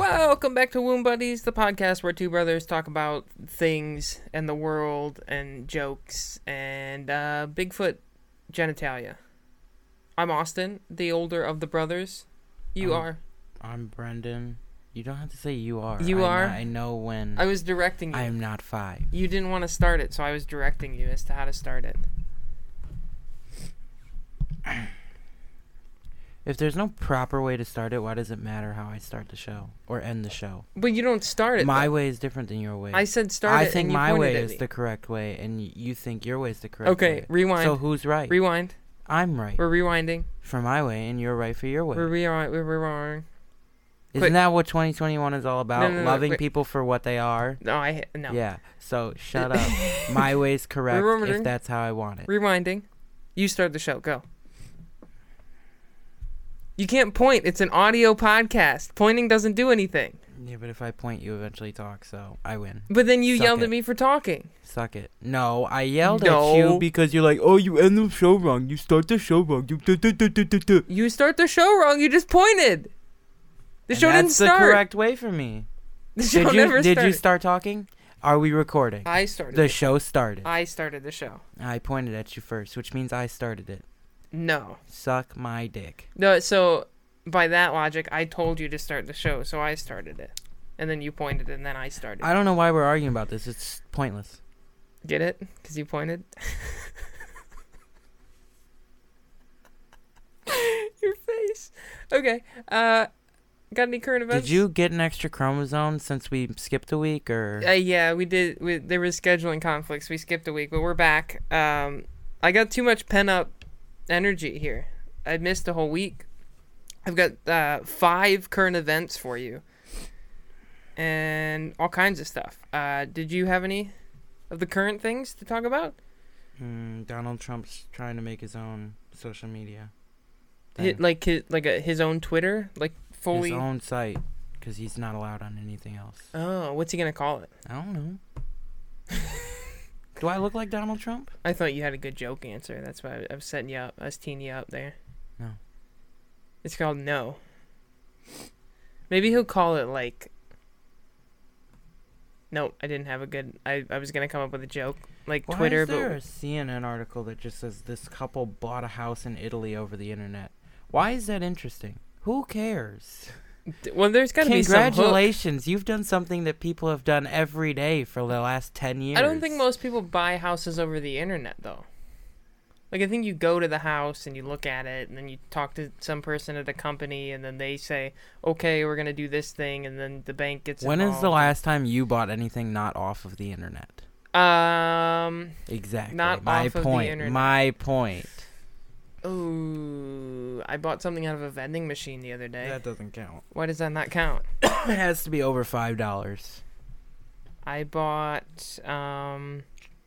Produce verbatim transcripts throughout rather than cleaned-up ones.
Welcome back to Womb Buddies, the podcast where two brothers talk about things and the world and jokes and uh, Bigfoot genitalia. I'm Austin, the older of the brothers. You um, are. I'm Brendan. You don't have to say you are. You I are? Know, I know when. I was directing you. I am not five. You didn't want to start it, so I was directing you as to how to start it. If there's no proper way to start it, why does it matter how I start the show or end the show? But you don't start it. My though. way is different than your way. I said start I it. think and you my pointed way at is me. the correct way, and y- you think your way is the correct Okay, way. rewind. So who's right? Rewind. I'm right We're rewinding. for my way, and you're right for your way. We're rewind. We're rewinding. Isn't Quick. that what twenty twenty-one is all about? No, no, no, Loving wait. people for what they are. No, I no. Yeah. So shut up. My way's correct Remembering. if that's how I want it. Rewinding. You start the show. Go. You can't point. It's an audio podcast. Pointing doesn't do anything. Yeah, but if I point, you eventually talk, so I win. But then you Suck yelled it. at me for talking. Suck it. No, I yelled No. at you because you're like, oh, you end the show wrong. You start the show wrong. You duh, duh, duh, duh, duh, duh. You start the show wrong. You just pointed. The And show didn't that's start. the correct way for me. The show Did you, never did started. you start talking? Are we recording? I started. The The show started. I started the show. I pointed at you first, which means I started it. No. Suck my dick. No. So by that logic, I told you to start the show, so I started it, and then you pointed, and then I started. I don't know why we're arguing about this. It's pointless. Get it? Because you pointed. Your face. Okay. Uh, got any current events? Did you get an extra chromosome since we skipped a week, or? Uh, yeah, we did. We, there was scheduling conflicts. We skipped a week, but we're back. Um, I got too much pent up energy here. I missed a whole week. I've got uh, five current events for you, and all kinds of stuff. Uh, did you have any of the current things to talk about? Mm, Donald Trump's trying to make his own social media. Hit, thing. like his, like a, his own Twitter, like fully. His own site, because he's not allowed on anything else. Oh, what's he gonna call it? I don't know. Do I look like Donald Trump? I thought you had a good joke answer. That's why I, I was setting you up. I was teeing you up there. No. It's called No. Maybe he'll call it like. Nope, I didn't have a good. I, I was gonna come up with a joke like Why Twitter, is there but a C N N article that just says this couple bought a house in Italy over the internet? Why is that interesting? Who cares? well, there's gotta be some hook. Congratulations, you've done something that people have done every day for the last ten years. I don't think most people buy houses over the internet though. Like I think you go to the house and you look at it, and then you talk to some person at a company, and then they say, "Okay, we're gonna do this thing," and then the bank gets. When is the involved. last time you bought anything not off of the internet? Um. Exactly. Not my off of the point. internet. My point. Ooh, I bought something out of a vending machine the other day. That doesn't count. Why does that not count? It has to be over five dollars. I bought. Um.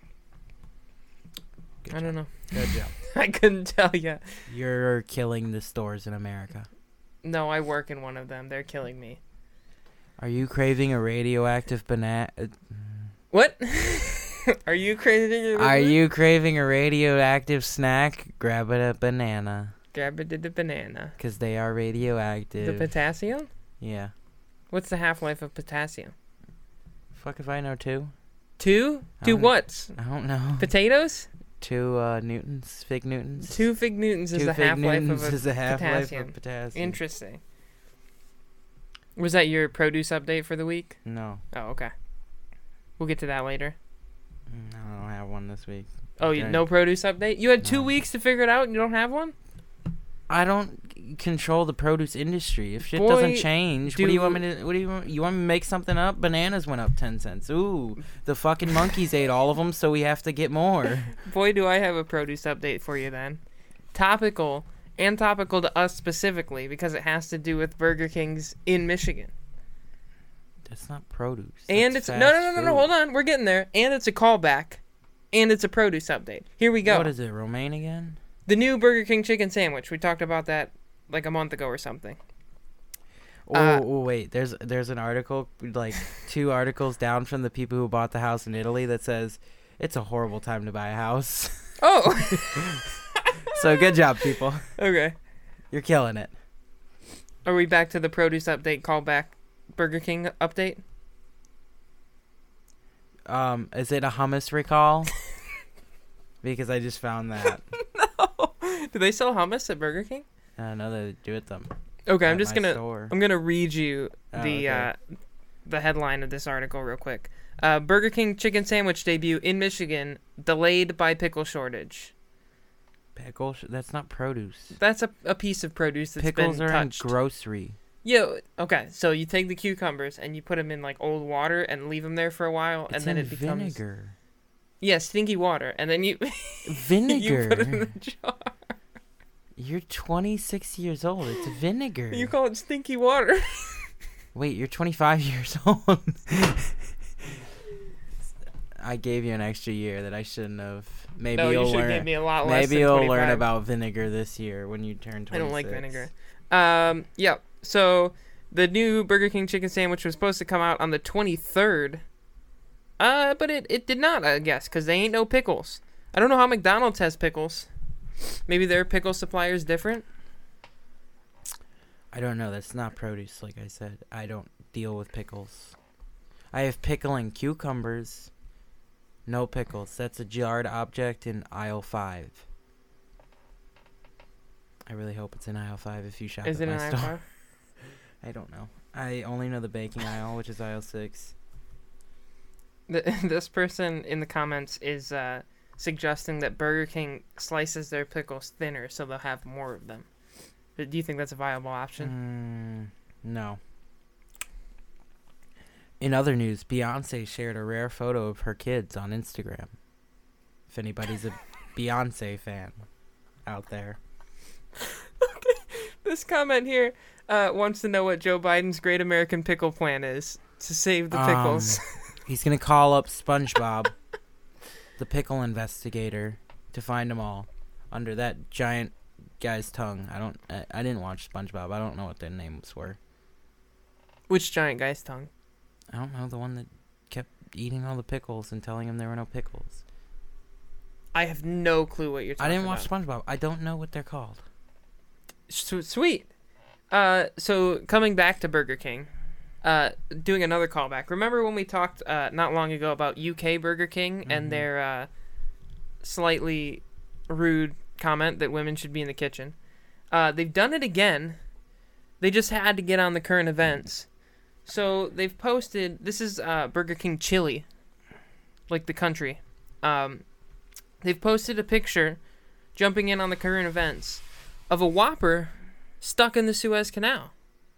Good I job. don't know. Good job. I couldn't tell you. You're killing the stores in America. No, I work in one of them. They're killing me. Are you craving a radioactive banana? What? Are you crazy? Are you craving a radioactive snack? Grab it a banana. Grab it to the banana. Because they are radioactive. The potassium? Yeah. What's the half-life of potassium? Fuck if I know two. Two? I Two don't- what's? I don't know. Potatoes? Two uh, newtons. Fig newtons. Two fig newtons is Two the fig half-life newtons of a is the half-life potassium. of potassium. Interesting. Was that your produce update for the week? No. Oh, okay. We'll get to that later. Mm, I don't have one this week. Oh, you, Okay. no produce update? You had two No. weeks to figure it out and you don't have one? I don't c- control the produce industry. If shit Boy, doesn't change, what do you do- want me to? What do you want? You want me to make something up? Bananas went up ten cents. Ooh, the fucking monkeys ate all of them, so we have to get more. Boy, do I have a produce update for you then. Topical and topical to us specifically because it has to do with Burger King's in Michigan. That's not produce. And That's it's no, no, fast no, no, no. food. Hold on, we're getting there. And it's a callback, and it's a produce update. Here we go. What is it? Romaine again? The new Burger King chicken sandwich. We talked about that like a month ago or something. Oh, Uh, oh, wait. There's there's an article, like two articles down from the people who bought the house in Italy that says it's a horrible time to buy a house. Oh. So good job, people. Okay. You're killing it. Are we back to the produce update callback? Burger King update? Um, is it a hummus recall? Because I just found that. No. Do they sell hummus at Burger King? I know they do it them. Okay, at I'm just my gonna store. I'm gonna read you Oh, the okay. uh, the headline of this article real quick. Uh, Burger King chicken sandwich debut in Michigan delayed by pickle shortage. Pickle? sh- That's not produce. That's a, a piece of produce that's Pickles been are touched. in grocery. Yo, okay, so you take the cucumbers and you put them in like old water and leave them there for a while, It's and then in it becomes vinegar. yeah, stinky water, and then you Vinegar. you put it in the jar. You're twenty-six years old. It's vinegar. You call it stinky water. Wait, you're twenty-five years old. I gave you an extra year that I shouldn't have. Maybe no, you you'll should have learn. gave me a lot less. Maybe than you'll twenty-five. learn about vinegar this year when you turn twenty-six. I don't like vinegar. Um, yeah. So the new Burger King chicken sandwich was supposed to come out on the twenty-third. Uh, but it, it did not, I guess, because they ain't no pickles. I don't know how McDonald's has pickles. Maybe their pickle supplier is different. I don't know. That's not produce, like I said. I don't deal with pickles. I have pickling cucumbers. No pickles. That's a jarred object in aisle five. I really hope it's in aisle five if you shop Is at it my an store. iPhone? I don't know. I only know the baking aisle, which is aisle six. The, this person in the comments is uh, suggesting that Burger King slices their pickles thinner so they'll have more of them. But do you think that's a viable option? Mm, no. In other news, Beyonce shared a rare photo of her kids on Instagram. If anybody's a Beyonce fan out there. Okay. This comment here uh, wants to know what Joe Biden's Great American Pickle Plan is to save the pickles. Um, he's going to call up SpongeBob, the pickle investigator, to find them all under that giant guy's tongue. I don't. I, I didn't watch SpongeBob. I don't know what their names were. Which giant guy's tongue? I don't know, the one that kept eating all the pickles and telling him there were no pickles. I have no clue what you're talking I didn't about. watch SpongeBob. I don't know what they're called. S- Sweet. Uh, so coming back to Burger King, uh, doing another callback. Remember when we talked uh, not long ago about U K Burger King Mhm. and their uh, slightly rude comment that women should be in the kitchen? Uh, they've done it again. They just had to get on the current events. So they've posted, this is uh, Burger King Chili, like the country. Um, they've posted a picture, jumping in on the current events, of a Whopper stuck in the Suez Canal.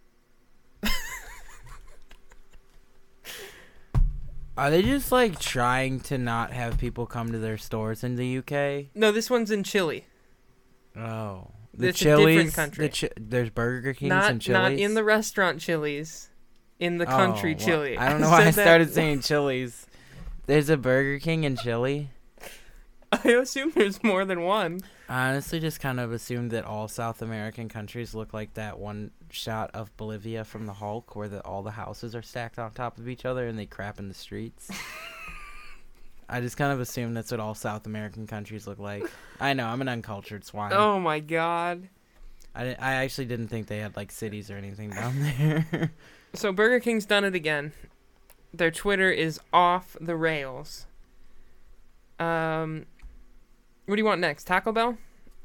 Are they just like trying to not have people come to their stores in the U K? No, this one's in Chile. Oh, the It's a different Chili's. country. The chi- there's Burger Kings Not and Chili's. not in the restaurant Chili's, in the country Oh, well, Chile. I don't know why I said that- started saying Chili's. There's a Burger King in Chile. I assume there's more than one. I honestly just kind of assumed that all South American countries look like that one shot of Bolivia from the Hulk where the, all the houses are stacked on top of each other and they crap in the streets. I just kind of assumed that's what all South American countries look like. I know, I'm an uncultured swine. Oh my god. I, di- I actually didn't think they had like cities or anything down there. So Burger King's done it again. Their Twitter is off the rails. Um, what do you want next? Taco Bell?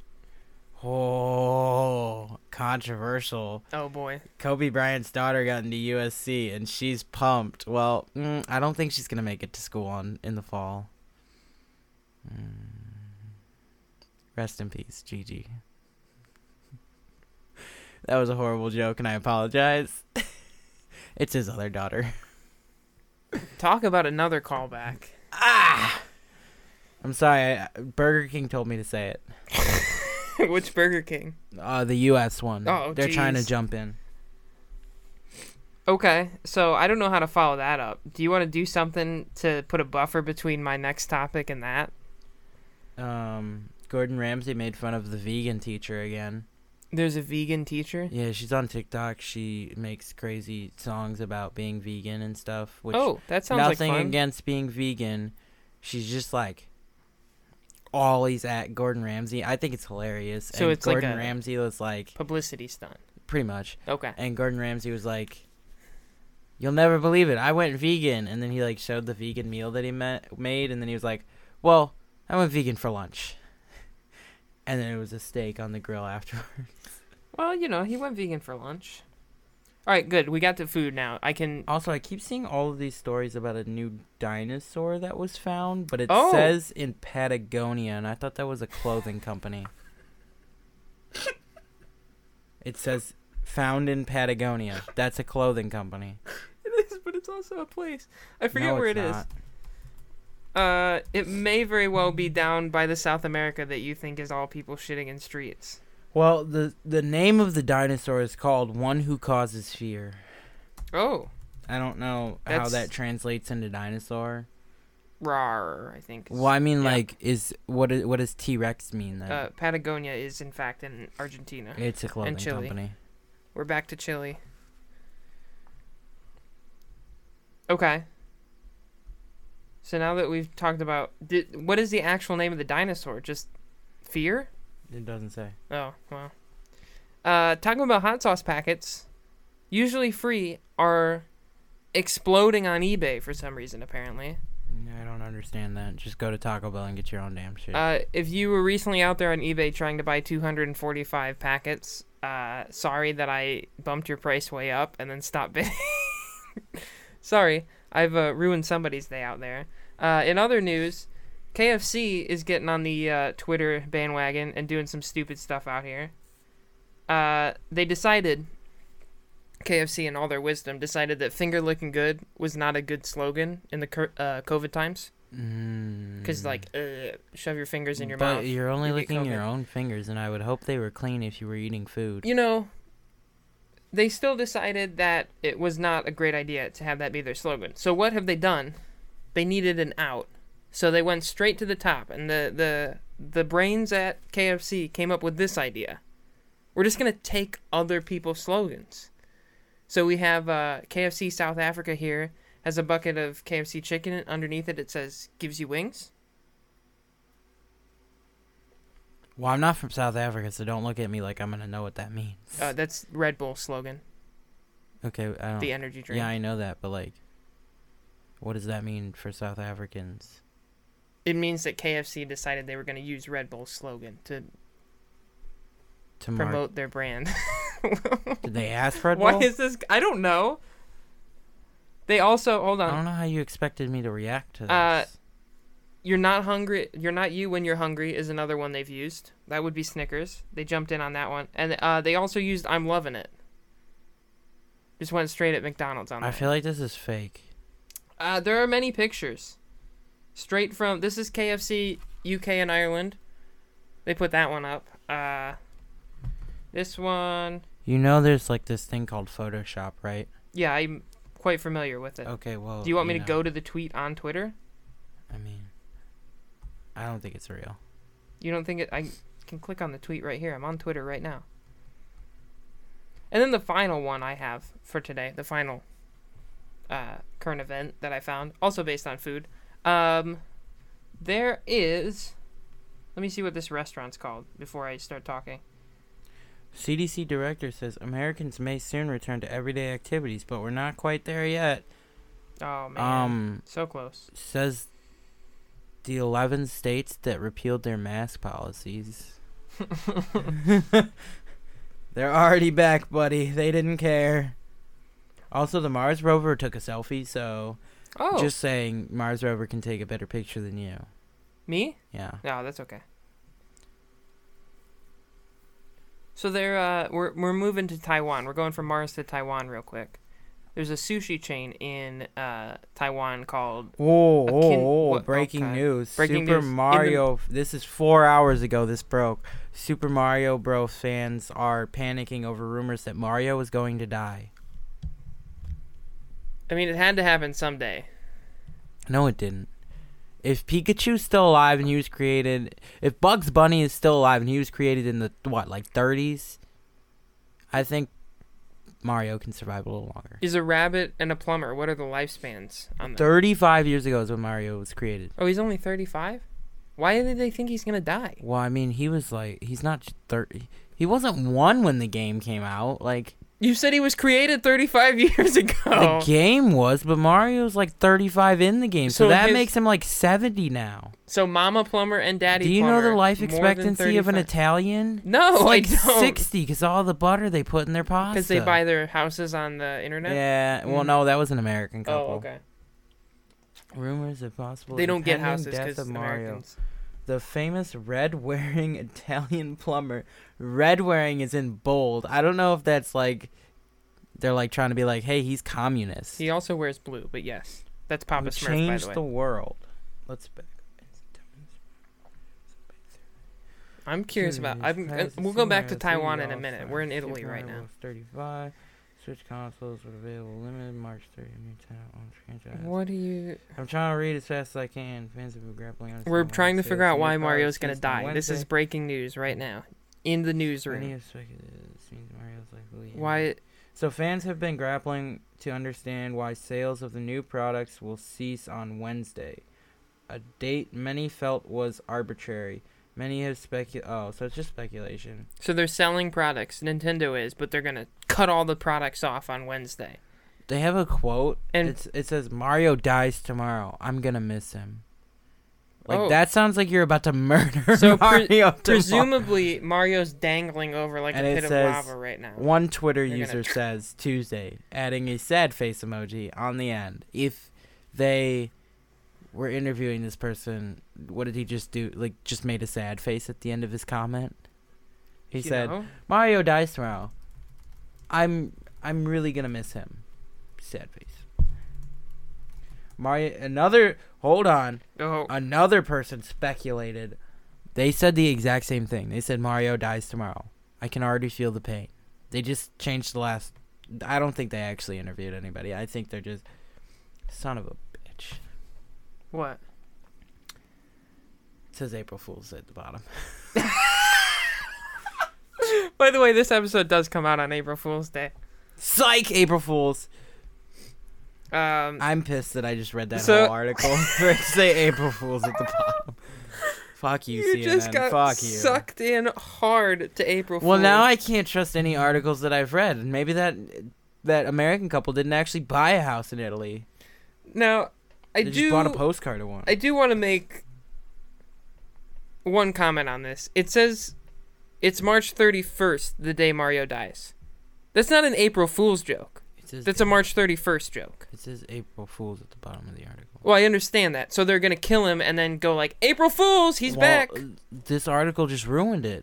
Oh, controversial. Oh boy. Kobe Bryant's daughter got into U S C and she's pumped. Well, mm, I don't think she's going to make it to school on in the fall. Mm. Rest in peace, Gigi. That was a horrible joke and I apologize. It's his other daughter. Talk about another callback. Ah! I'm sorry. I, Burger King told me to say it. Which Burger King? Uh, the U S one. Oh, They're trying to jeez. jump in. Okay, so I don't know how to follow that up. Do you want to do something to put a buffer between my next topic and that? Um, Gordon Ramsay made fun of the vegan teacher again. There's a vegan teacher? Yeah, she's on TikTok. She makes crazy songs about being vegan and stuff. Which Oh, that sounds like nothing fun. against being vegan. She's just like always at Gordon Ramsay. I think it's hilarious. So and it's like Gordon a- Ramsay was like Publicity stunt. pretty much. Okay. And Gordon Ramsay was like, You'll never believe it. I went vegan, and then he like showed the vegan meal that he met, made, and then he was like, "Well, I went vegan for lunch," and then it was a steak on the grill afterwards. Well, you know, he went vegan for lunch. All right, good. We got to food now. I can. Also, I keep seeing all of these stories about a new dinosaur that was found, but it Oh. says in Patagonia, and I thought that was a clothing company. It says found in Patagonia. That's a clothing company. It is, but it's also a place. I forget No, where it's it is. not. Uh, it may very well be down by the South America that you think is all people shitting in streets. Well, the the name of the dinosaur is called One Who Causes Fear. Oh, I don't know how That's- that translates into dinosaur. rar, I think. is- Well, I mean, yeah. like, is what is, what does T-Rex mean then? Uh, Patagonia is in fact in Argentina. it's a clothing Chile. company. We're back to Chile. Okay. So now that we've talked about, did, what is the actual name of the dinosaur? Just fear? It doesn't say. Oh, well. Uh, Taco Bell hot sauce packets, usually free, are exploding on eBay for some reason, apparently. I don't understand that. Just go to Taco Bell and get your own damn shit. Uh, if you were recently out there on eBay trying to buy two hundred forty-five packets, uh, sorry that I bumped your price way up and then stopped bidding. Sorry, I've uh, ruined somebody's day out there. Uh, in other news, K F C is getting on the uh, Twitter bandwagon and doing some stupid stuff out here. Uh, they decided, K F C in all their wisdom, decided that finger licking good was not a good slogan in the cur- uh, COVID times. Because, Mm. like, uh, shove your fingers in your but mouth. you're only you get licking your COVID. own fingers, and I would hope they were clean if you were eating food. You know, they still decided that it was not a great idea to have that be their slogan. So what have they done? They needed an out. So they went straight to the top, and the the, the brains at K F C came up with this idea. We're just going to take other people's slogans. So we have uh, K F C South Africa here has a bucket of K F C chicken, and underneath it it says, gives you wings. Well, I'm not from South Africa, so don't look at me like I'm gonna know what that means. Uh, that's Red Bull slogan, okay, I don't. the energy drink. Yeah, I know that, but like, what does that mean for South Africans? It means that K F C decided they were going to use Red Bull's slogan to To mark- promote their brand. Did they ask for Red Bull? Why is this? I don't know. They also hold I on. don't know how you expected me to react to this. Uh, You're not hungry. You're not you when you're hungry is another one they've used. That would be Snickers. They jumped in on that one, and uh, they also used "I'm loving it." Just went straight at McDonald's on that. I feel like this is fake. Uh, there are many pictures. Straight from this is K F C U K and Ireland. They put that one up. Uh, this one, You know, there's like this thing called Photoshop, right? yeah, I'm quite familiar with it. Okay, well. Do you want me to know, go to the tweet on Twitter? I mean, I don't think it's real. You don't think it? I can click on the tweet right here. I'm on Twitter right now. And then the final one I have for today, the final uh, current event that I found, also based on food. Um, there is. Let me see what this restaurant's called before I start talking. C D C director says Americans may soon return to everyday activities, but we're not quite there yet. Oh man, Um, so close. says the eleven states that repealed their mask policies. They're already back, buddy. They didn't care. Also, the Mars rover took a selfie, so Oh, just saying, Mars rover can take a better picture than you. me? Yeah. No, that's okay. So they're uh, we're we're moving to Taiwan. We're going from Mars to Taiwan real quick. There's a sushi chain in uh, Taiwan called Whoa, A whoa, kin- whoa, what- breaking okay. news. Breaking Super news. In the- Mario, this is four hours ago this broke. Super Mario Bros. Fans are panicking over rumors that Mario is going to die. I mean, it had to happen someday. No, it didn't. If Pikachu's still alive and he was created, if Bugs Bunny is still alive and he was created in the, what, like thirties, I think Mario can survive a little longer. Is a rabbit and a plumber. What are the lifespans on them? thirty-five years ago is when Mario was created. Oh, he's only thirty-five? Why did they think he's going to die? Well, I mean, he was like, he's not thirty. He wasn't one when the game came out. Like, You said he was created thirty-five years ago. The game was, but Mario's like thirty-five in the game, so, So that his- makes him like seventy now. So Mama Plumber and Daddy Do you Plumber. know the life more than expectancy of an thirty-five Italian? No, It's like I don't. sixty because all the butter they put in their pasta. Because they buy their houses on the internet? Yeah, well, Mhm. no, that was an American couple. Oh, okay. Rumors of possible. They don't get impending houses death because of Mario. Americans. The famous red-wearing Italian plumber. Red-wearing is in bold. I don't know if that's like they're like trying to be like, hey, he's communist. He also wears blue, but yes. That's Papa Who Smurf, by changed the way. the world. Let's back. I'm curious about... I'm, uh, we'll go back to Taiwan in a minute. We're in Italy right now. thirty-five. Switch consoles were available limited March thirtieth. New town on franchise. What do you... I'm trying to read as fast as I can. Fans have been grappling on. We're trying to figure out why Mario's going gonna die. This is breaking news right now. In the Many newsroom. have speculated this means Mario's likely. Why... So fans have been grappling to understand why sales of the new products will cease on Wednesday, a date many felt was arbitrary. Many have specu- Oh, so it's just speculation. So they're selling products. Nintendo is, but they're gonna cut all the products off on Wednesday. They have a quote. And It's, it says, Mario dies tomorrow. I'm going to miss him. Like, Oh. that sounds like you're about to murder So pre- Mario tomorrow. presumably Mario's dangling over like And a it pit of says, lava right now. One Twitter They're user gonna- says Tuesday, adding a sad face emoji on the end. If they were interviewing this person, what did he just do? Like, just made a sad face at the end of his comment? He You said, know? Mario dies tomorrow. I'm I'm really gonna miss him. Sad face. Mario another hold on. Oh, Another person speculated. They said the exact same thing. They said Mario dies tomorrow. I can already feel the pain. They just changed the last. I don't think they actually interviewed anybody. I think they're just son of a bitch. what? It says April Fool's at the bottom. By the way, this episode does come out on April Fool's Day. Psych, April Fools. Um, I'm pissed that I just read that So- whole article for it to say April Fools at the bottom. Fuck you, you C N N. just got Fuck you. sucked in hard to April Fool's. Well, now I can't trust any articles that I've read. Maybe that that American couple didn't actually buy a house in Italy. Now, I They do. just bought a postcard of one. I do want to make one comment on this. It says it's March thirty-first, the day Mario dies. That's not an April Fool's joke. It says That's a March thirty-first joke. It says April Fools at the bottom of the article. Well, I understand that. So they're going to kill him and then go like, April Fools, he's Well, back. uh, This article just ruined it.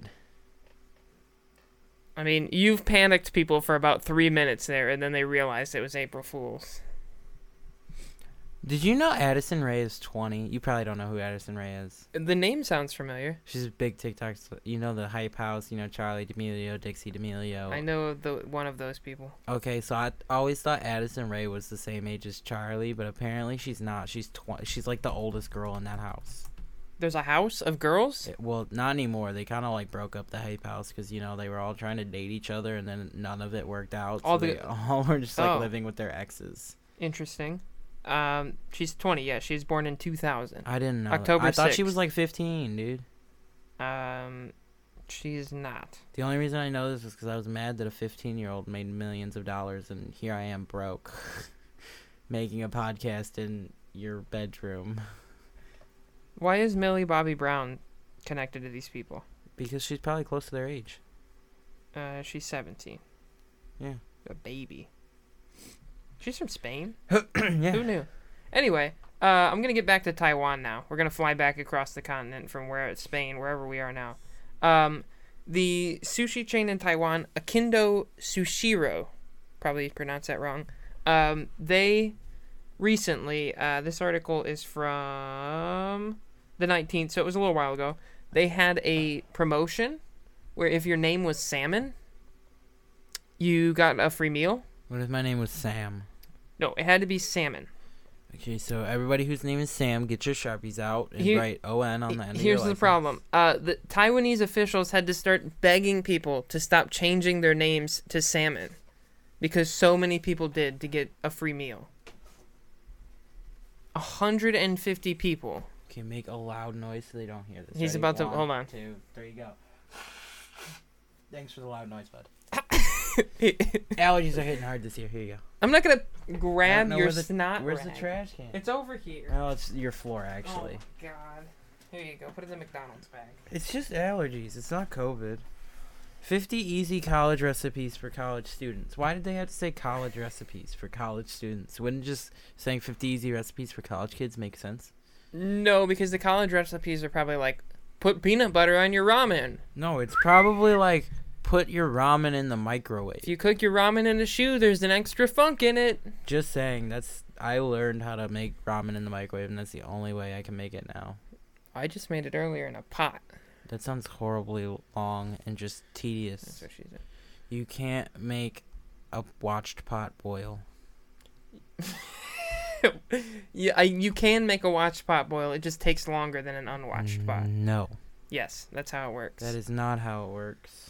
I mean, you've panicked people for about three minutes there, and then they realized it was April Fool's. Did you know Addison Rae is twenty? You probably don't know who Addison Rae is. The name sounds familiar. She's a big TikTok. st- You know the Hype House. You know Charlie D'Amelio, Dixie D'Amelio. I know the one of those people. Okay, so I always thought Addison Rae was the same age as Charlie, but apparently she's not. She's tw- She's like the oldest girl in that house. There's a house of girls? It- well, not anymore. They kind of like broke up the Hype House because you know they were all trying to date each other, and then none of it worked out. All so the- they all were just like Oh. living with their exes. Interesting. Um, she's twenty. Yeah, she's born in two thousand. I didn't know. that. October I thought she sixth. was like fifteen, dude. Um, she's not. The only reason I know this is because I was mad that a fifteen-year-old made millions of dollars, and here I am broke, making a podcast in your bedroom. Why is Millie Bobby Brown connected to these people? Because she's probably close to their age. Uh, she's seventeen. Yeah. A baby. She's from Spain? yeah. Who knew? Anyway, uh, I'm going to get back to Taiwan now. We're going to fly back across the continent from where it's Spain, wherever we are now. Um, the sushi chain in Taiwan, Akindo Sushiro, probably pronounced that wrong. Um, they recently, uh, this article is from the nineteenth, so it was a little while ago. They had a promotion where if your name was Salmon, you got a free meal. What if my name was Sam? No, it had to be salmon. Okay, so everybody whose name is Sam, get your Sharpies out and Here- write O N on the end of your Here's the license. problem. Uh, the Taiwanese officials had to start begging people to stop changing their names to salmon because so many people did to get a free meal. one hundred fifty people. Okay, make a loud noise so they don't hear this. He's Ready? about to- One, hold on. Two, three, go. Thanks for the loud noise, bud. Allergies are hitting hard this year. Here you go. I'm not gonna I grab don't know your where the- snot. Where's rag. the trash can? It's over here. Oh, it's your floor, actually. Oh God. Here you go. Put it in the McDonald's bag. It's just allergies. It's not COVID. fifty easy college recipes for college students. Why did they have to say college recipes for college students? Wouldn't just saying fifty easy recipes for college kids make sense? No, because the college recipes are probably like, put peanut butter on your ramen. No, it's probably like put your ramen in the microwave. If you cook your ramen in a shoe, there's an extra funk in it. Just saying. That's I learned how to make ramen in the microwave, and that's the only way I can make it now. I just made it earlier in a pot. That sounds horribly long and just tedious. That's what she said. You can't make a watched pot boil. Yeah, I, you can make a watched pot boil. It just takes longer than an unwatched pot. No. Yes, that's how it works. That is not how it works.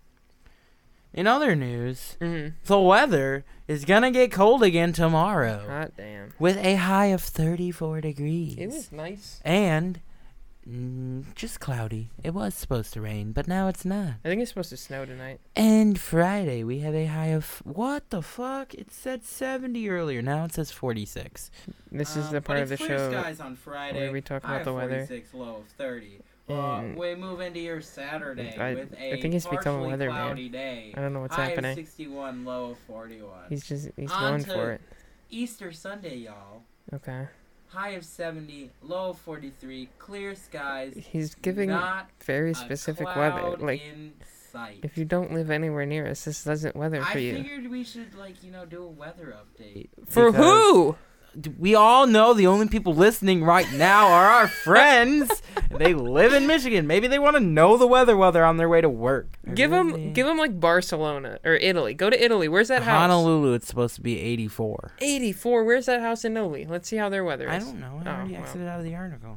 In other news, Mm-hmm. the weather is gonna get cold again tomorrow. Hot damn. With a high of thirty-four degrees. It was nice. And mm, just cloudy. It was supposed to rain, but now it's not. I think it's supposed to snow tonight. And Friday, we have a high of... What the fuck? It said seventy earlier. Now it says forty-six. This is Um, the but part of it's the clear show skies on Friday. where we talk High about the of weather. forty-six, low of thirty. Uh, And we move into your Saturday I- with a I think he's become a partially weatherman. cloudy day. I don't know what's High happening. of sixty-one, low of forty-one. He's just he's On going to- for it. Easter Sunday, y'all. Okay. High of seventy, low of forty-three, clear skies. He's giving not very a specific cloud weather. Like in sight. if you don't live anywhere near us, this doesn't weather I for you. figured we should, like, you know, do a weather update. For because who? We all know the only people listening right now are our friends. They live in Michigan. Maybe they want to know the weather while they're on their way to work. Give them give them like Barcelona or Italy. Go to Italy. Where's that house? Honolulu, it's supposed to be eighty-four. eighty-four. Where's that house in Italy? Let's see how their weather is. I don't know. I Oh, already well. exited out of the article.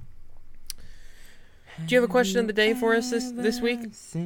Do you have a question of the day for us this this week,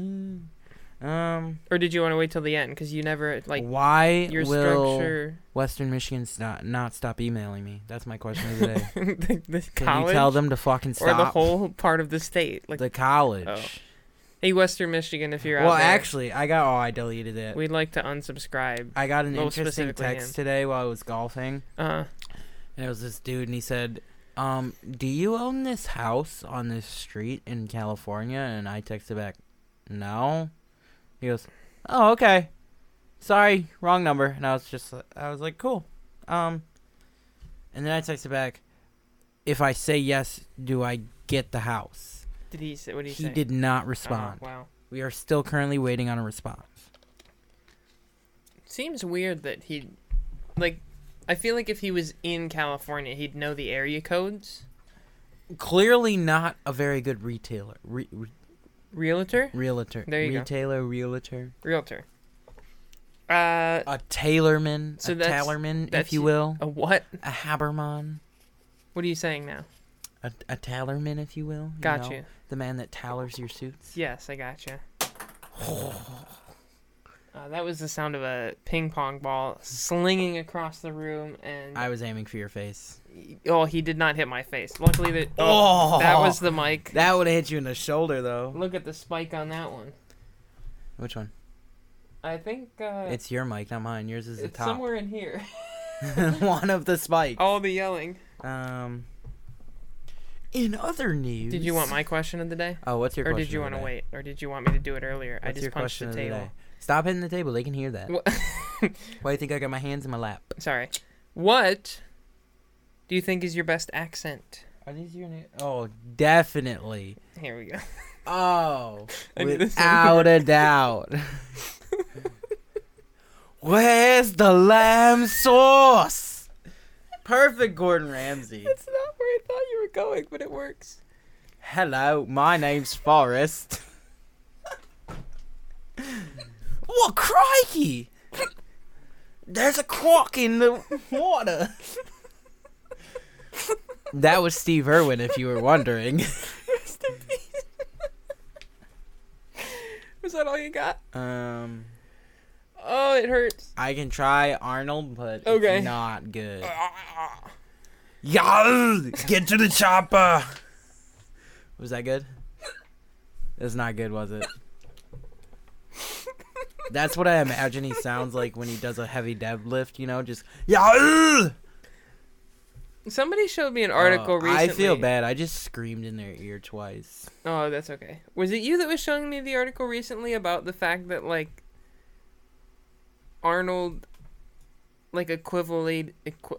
Um, or did you want to wait till the end? Because you never like why your will structure. Western Michigan not not stop emailing me? That's my question of the day. the, the Can college you tell them to fucking stop? or the whole part of the state. Like, the college. Oh. hey, Western Michigan, if you're Well, out there, actually, I got. Oh, I deleted it. we'd like to unsubscribe. I got an Most interesting specifically text him. today while I was golfing, Uh, and it was this dude, and he said, "Um, do you own this house on this street in California?" And I texted back, "No." He goes, "Oh, okay. Sorry, wrong number." And I was just, I was like, "Cool." Um, and then I texted back, "If I say yes, do I get the house?" did he say? What did he, He say? did not Oh, respond. wow. We are still currently waiting on a response. Seems weird that he, like, I feel like if he was in California, he'd know the area codes. Clearly not a very good retailer. Re- re- Realtor, realtor. There you go. Retailer, realtor. realtor. Uh, A tailorman, So a that's- tailorman, if that's you will. a what? A haberman. What are you saying now? A, a tailorman, if you will. you Got know, you. The man that tailors your suits. Yes, I got you. Uh, that was the sound of a ping pong ball slinging across the room, and I was aiming for your face. oh, he did not hit my face. Luckily, that oh, Oh! that was the mic. That would have hit you in the shoulder, though. Look at the spike on that one. Which one? I think uh, It's your mic, not mine. Yours is the it's top. somewhere in here. One of the spikes. All the yelling. Um. In other news. Did you want my question of the day? Oh, what's your Or question? did you want want to wait? Or did you want me to do it earlier? I What's just your punched question the of the table. day? Stop hitting the table. They can hear that. Wha- Why do you think I got my hands in my lap? Sorry. What do you think is your best accent? Are these your names? Oh, definitely. Here we go. Oh, I knew this one. without a doubt. Where's the lamb sauce? Perfect, Gordon Ramsay. That's not where I thought you were going, but it works. Hello, my name's Forrest. What, crikey! There's a croc in the water. That was Steve Irwin, if you were wondering. Rest in peace. Was that all you got? Um, Oh, it hurts. I can try Arnold, but Okay. it's not good. Ah. Y'all, get to the chopper. Was that good? It was not good, was it? That's what I imagine he sounds like when he does a heavy deadlift, you know, just, yeah. Ugh! Somebody showed me an article uh, recently. I feel bad. I just screamed in their ear twice. Oh, that's okay. Was it you that was showing me the article recently about the fact that, like, Arnold, like, equivalent... Equi-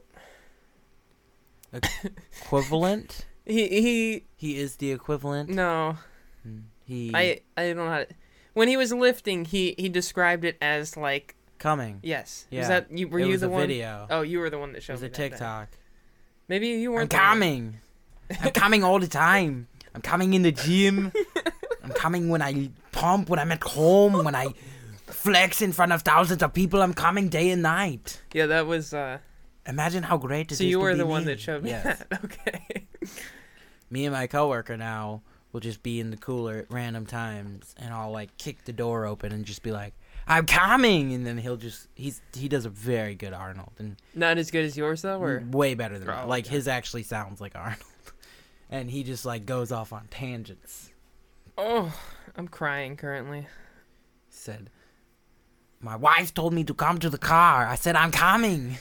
Equivalent? he, he... He is the equivalent? No. He... I, I don't know how to... When he was lifting, he, he described it as, like... Coming. Yes. Yeah. Was that... You, were it you was the a one? video. Oh, you were the one that It showed was me a that then. TikTok. Maybe you weren't I'm coming. I'm coming all the time. I'm coming in the gym. I'm coming when I pump, when I'm at home, when I flex in front of thousands of people. I'm coming day and night. Yeah, that was... uh Imagine how great it So is you to were be the me. one that showed me Yes. that. Okay. Me and my coworker now will just be in the cooler at random times, and I'll like kick the door open and just be like, "I'm coming," and then he'll just he's he does a very good Arnold, and Not as good as yours, though, or... way better than Oh, like okay. his actually sounds like Arnold, and he just like goes off on tangents. Oh, I'm crying currently. Said, "My wife told me to come to the car. I said I'm coming."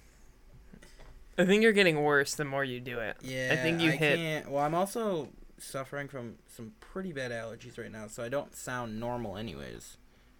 I think you're getting worse the more you do it. Yeah, I think you hit... Can't, well, I'm also suffering from some pretty bad allergies right now, so I don't sound normal anyways.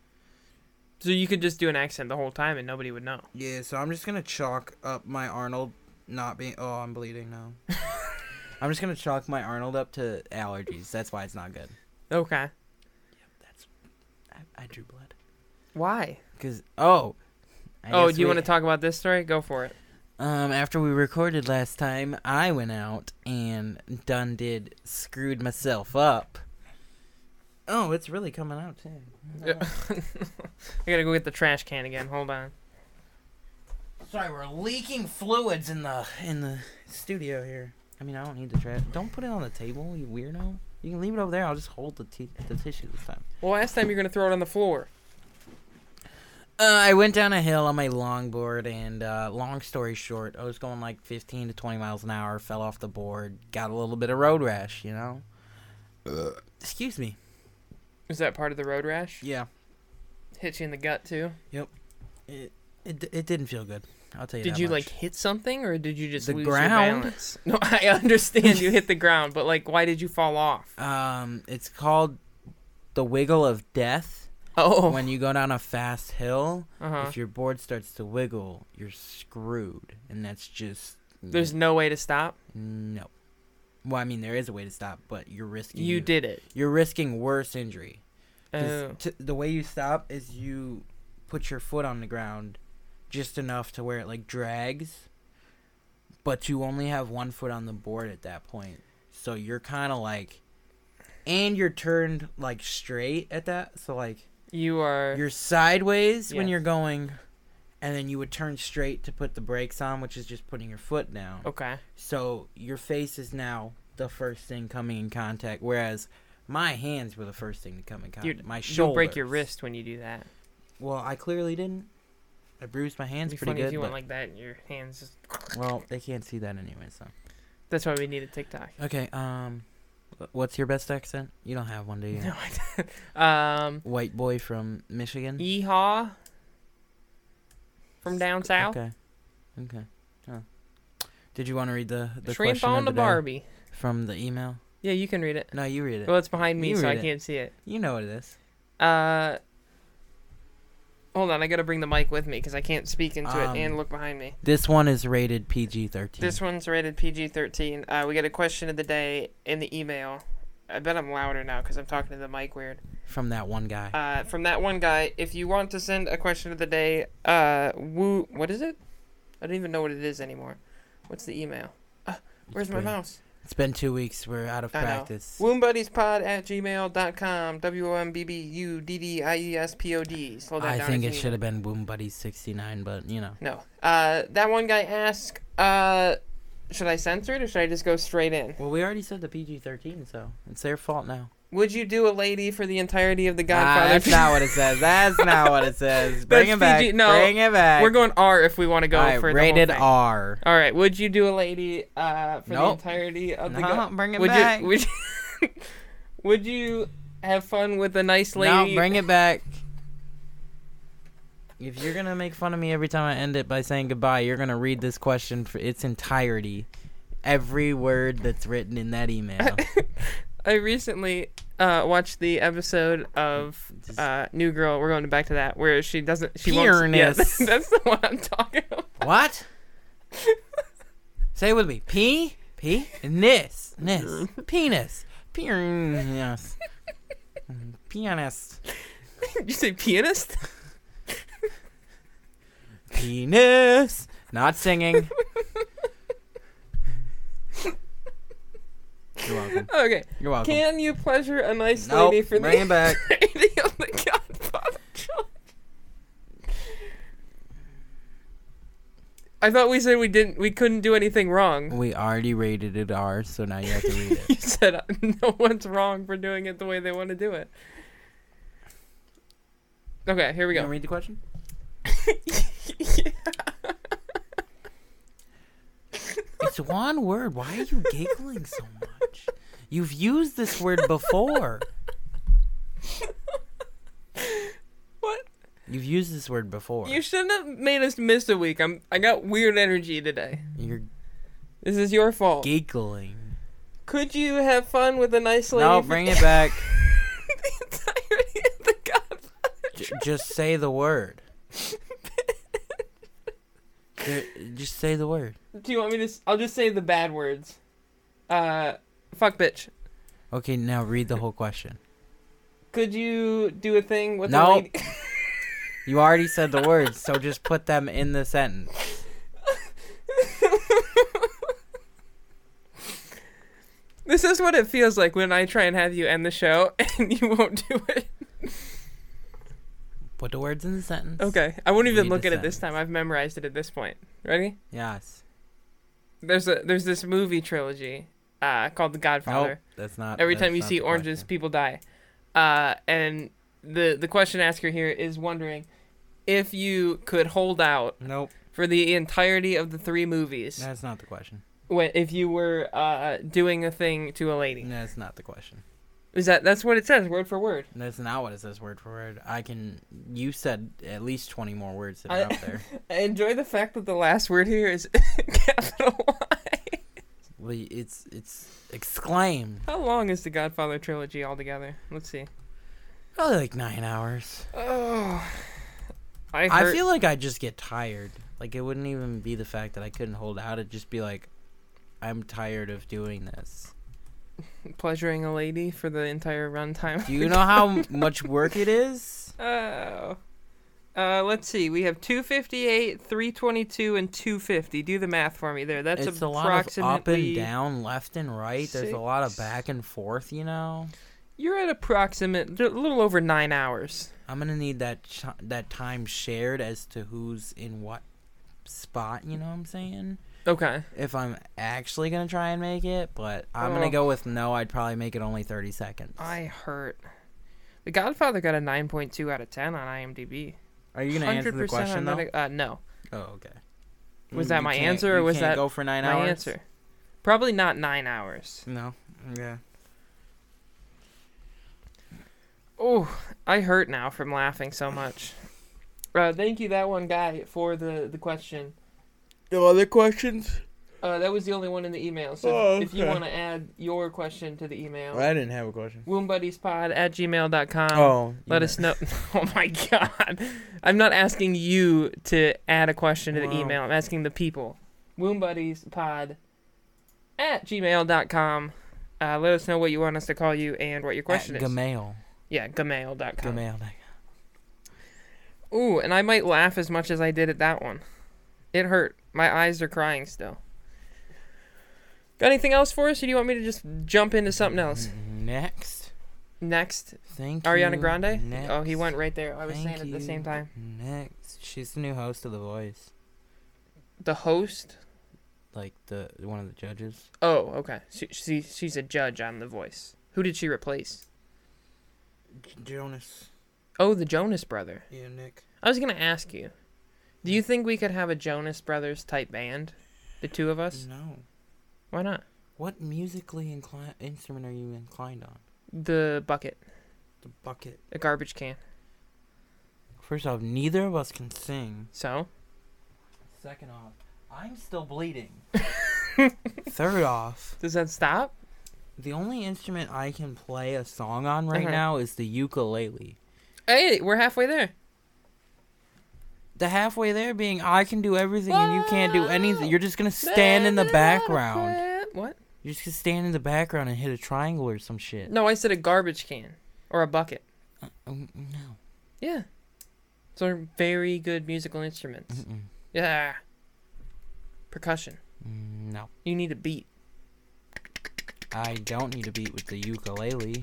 So you could just do an accent the whole time and nobody would know. Yeah, so I'm just gonna chalk up my Arnold not being. Oh, I'm bleeding now. I'm just gonna chalk my Arnold up to allergies. That's why it's not good. Okay. Yep, that's. I, I drew blood. Why? Cause oh. I Oh, guess do you we- want to talk about this story? Go for it. Um, after we recorded last time, I went out and done did screwed myself up. Oh, it's really coming out too. I gotta go get the trash can again. Hold on. Sorry, we're leaking fluids in the in the studio here. I mean, I don't need the trash. Don't put it on the table, you weirdo. You can leave it over there. I'll just hold the t- the tissue this time. Well, last time you're gonna throw it on the floor. Uh, I went down a hill on my longboard, and uh, long story short, I was going like fifteen to twenty miles an hour, fell off the board, got a little bit of road rash, you know? Uh, excuse me. Is that part of the road rash? Yeah. Hit you in the gut too? It it, it didn't feel good. I'll tell you Did that you much. like hit something, or did you just The lose ground? your balance? No, I understand you hit the ground, but like, why did you fall off? Um, it's called the wiggle of death. Oh. When you go down a fast hill, Uh-huh. if your board starts to wiggle, you're screwed, and that's just There's no way to stop. no. Well, I mean, there is a way to stop, but you're risking You did it. You're risking worse injury. 'Cause Oh. t- the way you stop is you put your foot on the ground just enough to where it like drags, but you only have one foot on the board at that point. So you're kind of like, and you're turned like straight at that. So like You are. you're sideways when Yes. you're going, and then you would turn straight to put the brakes on, which is just putting your foot down. Okay. So your face is now the first thing coming in contact, whereas my hands were the first thing to come in You contact. My shoulders. You'll break your wrist when you do that. Well, I clearly didn't. I bruised my hands It'd be pretty funny good. if you but- went like that and your hands just... well, they can't see that anyway, so. That's why we need a TikTok. Okay, um, wh- what's your best accent? You don't have one, do you? No, I don't. Um, White boy from Michigan? Yeehaw. From down south. Okay. Okay. Oh. Did you want to read the, the Shrimp question on of the the day Barbie. from the email? Yeah, you can read it. No, you read it. Well, it's behind me, You so I read it. can't see it. You know what it is. Uh, hold on, I gotta bring the mic with me because I can't speak into Um, it and look behind me. This one is rated P G thirteen. This one's rated P G thirteen. Uh, we got a question of the day in the email. I bet I'm louder now because I'm talking to the mic weird. From that one guy. Uh, from that one guy. If you want to send a question of the day, uh, woo, what is it? I don't even know what it is anymore. What's the email? Uh, where's my Wait. mouse? It's been two weeks. We're out of I know. practice. Wombuddiespod at gmail dot com. W O M B B U D D I E S P O D. Slow that I down. think if it you should need have been Boom Buddies sixty-nine, but you know. No. Uh, that one guy asked, uh, should I censor it or should I just go straight in? Well, we already said the P G thirteen, so it's their fault now. Would you do a lady for the entirety of the Ah, Godfather? that's not what it says. That's not what it says. Bring That's it back. P G no, Bring it back. We're going R if we want to go All right, for rated the whole thing. R. All right. Would you do a lady uh, for Nope. the entirety of the No, God? bring it would back. You, would, you, would you have fun with a nice No, lady? bring it back. If you're gonna make fun of me every time I end it by saying goodbye, you're gonna read this question for its entirety. Every word that's written in that email. I recently uh, watched the episode of uh, New Girl. We're going back to that, where she doesn't. She won't. Yeah, that's, that's the one I'm talking about. What? Say it with me. P. P. Nis. Nis. Penis. Penis. Pianist. Did you say pianist? Penis. Not singing. You're welcome. Okay. You're welcome. Can you pleasure a nice nope, lady for bring the it back. rating of the Godfather trilogy? I thought we said we didn't. We couldn't do anything wrong. We already rated it R, so now you have to read it. You said uh, no one's wrong for doing it the way they want to do it. Okay, here we go. You want to read the question? Yeah. It's one word. Why are you giggling so much? You've used this word before. What? You've used this word before. You shouldn't have made us miss a week. I'm. I got weird energy today. You're This is your fault. giggling. Could you have fun with a nice lady? No, for- bring it back. The entirety of the Godfather. J- just say the word. There- just say the word. Do you want me to? S- I'll just say the bad words. Uh, fuck bitch. Okay, now read the whole question. Could you do a thing with a No. lady? You already said the words, so just put them in the sentence. This is what it feels like when I try and have you end the show and you won't do it. Put the words in the sentence. Okay, I won't even Read look the at it this sentence. time. I've memorized it at this point. Ready? Yes. There's a there's this movie trilogy uh, called The Godfather. Nope, that's not. Every that's time you not see the oranges, question. people die. Uh, and the the question asker here is wondering if you could hold out Nope, for the entirety of the three movies. that's not the question. When, if you were uh, doing a thing to a lady. That's not the question. Is that that's what it says, word for word? That's not what it says word for word. I can. You said at least twenty more words that I- are out there. I enjoy the fact that the last word here is capital Y. Well, it's it's exclaimed. How long is the Godfather trilogy altogether? Let's see. Probably like nine hours. Oh, I I hurt. feel like I'd just get tired. Like it wouldn't even be the fact that I couldn't hold out. It'd just be like, I'm tired of doing this. pleasuring a lady for the entire runtime. Do you know how much work it is? Oh. Uh, let's see. We have two fifty-eight, three twenty-two, and two fifty. Do the math for me there. That's It's a lot of approximately. up and down, left and right. There's a lot of six- back and forth, you know. You're at approximate, a little over nine hours. I'm gonna need that ch- that time shared as to who's in what spot. You know what I'm saying? Okay. If I'm actually gonna try and make it, but I'm gonna Oh. go with no. I'd probably make it only thirty seconds. I hurt. The Godfather got a nine point two out of ten on IMDb. Are you gonna answer the one hundred percent question on though? Meta- uh, no. Oh, okay. Was Mm, that you my can't- answer, or you was can't that go for nine my hours? answer? Probably not nine hours. No. Yeah. Oh, I hurt now from laughing so much. Uh, thank you, that one guy, for the, the question. No other questions? Uh, that was the only one in the email. So Oh, if you okay. want to add your question to the email, I didn't have a question. wombuddiespod at gmail dot com. Oh. Let us know. Oh my God. I'm not asking you to add a question to the Wow. email. I'm asking the people. wombuddiespod at gmail dot com. Uh, let us know what you want us to call you and what your question At is. Gmail. Yeah, gmail dot com. Gmail. Ooh, and I might laugh as much as I did at that one. It hurt. My eyes are crying still. Got anything else for us, or do you want me to just jump into something else? Next. Next, Thank you. Ariana Grande? Next. Oh, he went right there. I was Thank saying it at the same you. time. Next. She's the new host of The Voice. The host? Like the one of the judges. Oh, okay. She, she she's a judge on The Voice. Who did she replace? Jonas. Oh, the Jonas Brother. Yeah, Nick. I was gonna ask you. Do you think we could have a Jonas Brothers type band? The two of us? No. Why not? What musically inclined instrument are you inclined on? The bucket. The bucket. A garbage can. First off, neither of us can sing. So? Second off, I'm still bleeding. Third off, Does that stop? the only instrument I can play a song on right Uh-huh. now is the ukulele. Hey, we're halfway there. The halfway there being I can do everything and you can't do anything. You're just gonna stand in the background. What? You're just gonna stand in the background and hit a triangle or some shit. No, I said a garbage can. Or a bucket. Uh, um, no. Yeah. Those are very good musical instruments. Mm-mm. Yeah. Percussion. Mm, no. You need a beat. I don't need a beat with the ukulele.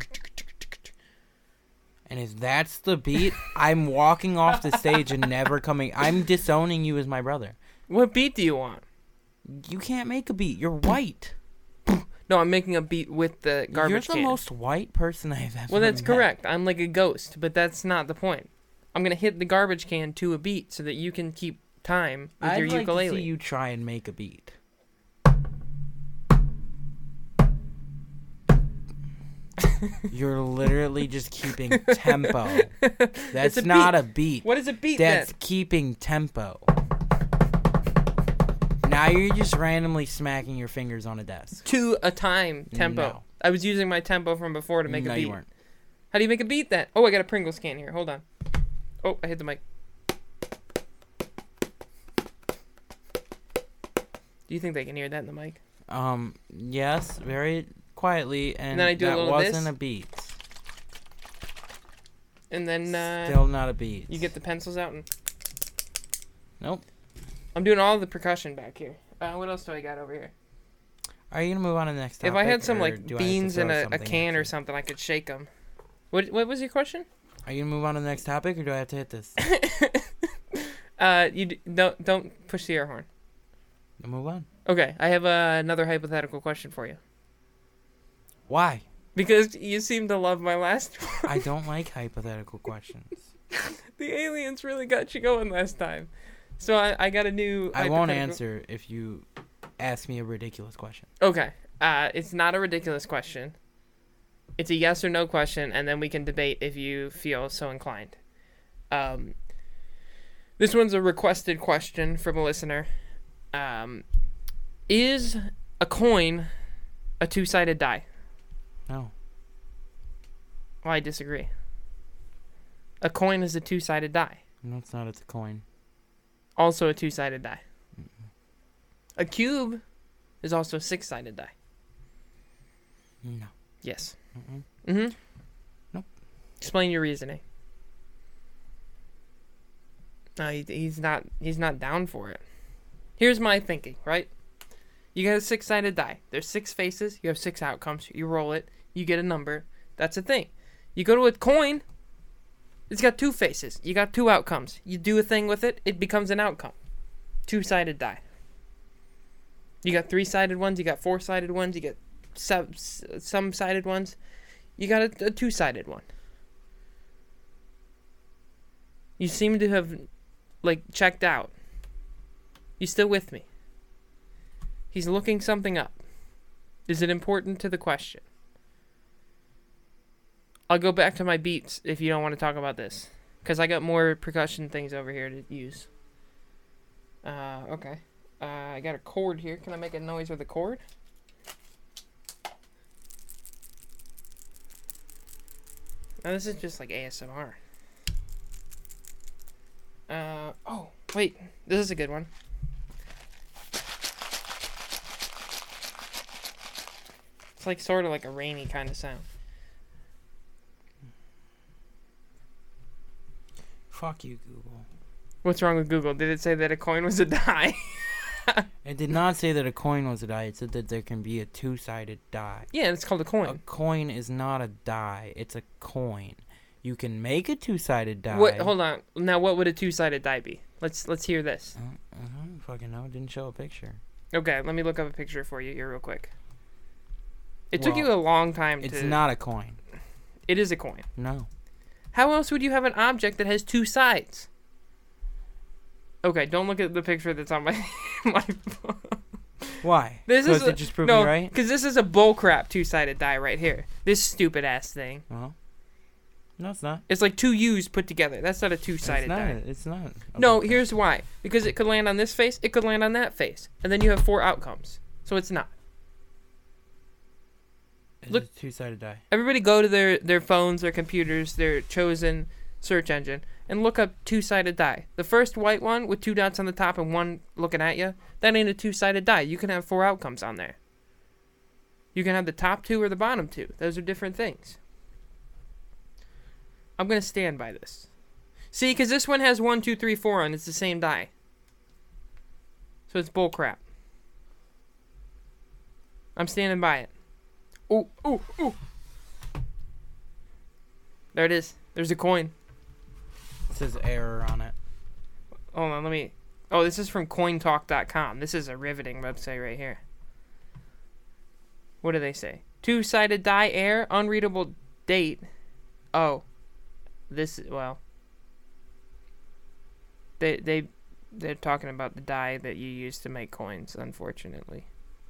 And if that's the beat, I'm walking off the stage and never coming. I'm disowning you as my brother. What beat do you want? You can't make a beat. You're white. No, I'm making a beat with the garbage You're the can. most white person I've ever met. Well, that's correct. I'm like a ghost, but that's not the point. I'm going to hit the garbage can to a beat so that you can keep time with I'd your like ukulele. to see you try and make a beat. You're literally just keeping tempo. That's a not beat. a beat. What is a beat That's then? keeping tempo. Now you're just randomly smacking your fingers on a desk. To a time tempo. No. I was using my tempo from before to make no, a beat. you weren't. How do you make a beat then? Oh, I got a Pringles can here. Hold on. Oh, I hit the mic. Do you think they can hear that in the mic? Um, yes, very quietly, and, And then I do a that little wasn't this. a beat. And then uh, Still not a beat. you get the pencils out and... Nope. I'm doing all the percussion back here. Uh, what else do I got over here? Are you gonna move on to the next topic? If I had some or like do I have to beans in throw a, a something can at or you? something, I could shake them. What What was your question? Are you gonna move on to the next topic, or do I have to hit this? uh, you d- don't don't push the air horn. Then move on. Okay, I have uh, another hypothetical question for you. Why? Because you seem to love my last one. I don't like hypothetical questions. The aliens really got you going last time. So I, I got a new... I won't hypothetical- answer if you ask me a ridiculous question. Okay. Uh, it's not a ridiculous question. It's a yes or no question, and then we can debate if you feel so inclined. Um, this one's a requested question from a listener. Um, is a coin a two-sided die? No. Well, I disagree. A coin is a two-sided die. No, it's not. It's a coin. Also a two-sided die. Mm-mm. A cube is also a six-sided die. No. Yes. Mm-mm. Mm-hmm. Nope. Explain your reasoning. No, he, he's not. He's not down for it. Here's my thinking. Right. You got a six-sided die. There's six faces. You have six outcomes. You roll it. You get a number. That's a thing. You go to a coin. It's got two faces. You got two outcomes. You do a thing with it. It becomes an outcome. Two-sided die. You got three-sided ones. You got four-sided ones. You get some some sided ones. You got a, a two-sided one. You seem to have, like, checked out. You still with me? He's looking something up. Is it important to the question? I'll go back to my beats if you don't want to talk about this. Because I got more percussion things over here to use. Uh, okay. Uh, I got a chord here. Can I make a noise with a chord? Now, this is just like A S M R. Uh, oh, wait. This is a good one. It's like sort of like a rainy kind of sound. Fuck you, Google. What's wrong with Google? Did it say that a coin was a die? It did not say that a coin was a die. It said that there can be a two-sided die. Yeah, it's called a coin. A coin is not a die. It's a coin. You can make a two-sided die. What? Hold on. Now, what would a two-sided die be? Let's let's hear this. Uh, I don't fucking know. It didn't show a picture. Okay, let me look up a picture for you here real quick. It took Well, you a long time It's to... not a coin. It is a coin. No. How else would you have an object that has two sides? Okay, don't look at the picture that's on my my phone. Why? This so is to a, just prove no, me right? because this is a bullcrap two-sided die right here. This stupid ass thing. Well, No, it's not. It's like two U's put together. That's not a two-sided It's not. die. It's not. No, Okay. here's why. Because it could land on this face, it could land on that face. And then you have four outcomes. So it's not. It's Look- a two-sided die. Everybody go to their, their phones, their computers, their chosen search engine, and look up two-sided die. The first white one with two dots on the top and one looking at you, that ain't a two-sided die. You can have four outcomes on there. You can have the top two or the bottom two. Those are different things. I'm going to stand by this. See, because this one has one, two, three, four on. It's the same die. So it's bull crap. I'm standing by it. Ooh, ooh, ooh. There it is. There's a coin. It says error on it. Hold on, let me... Oh, this is from coin talk dot com. This is a riveting website right here. What do they say? Two-sided die error, unreadable date. Oh. This, well... They, they, they're talking about the die that you use to make coins, unfortunately.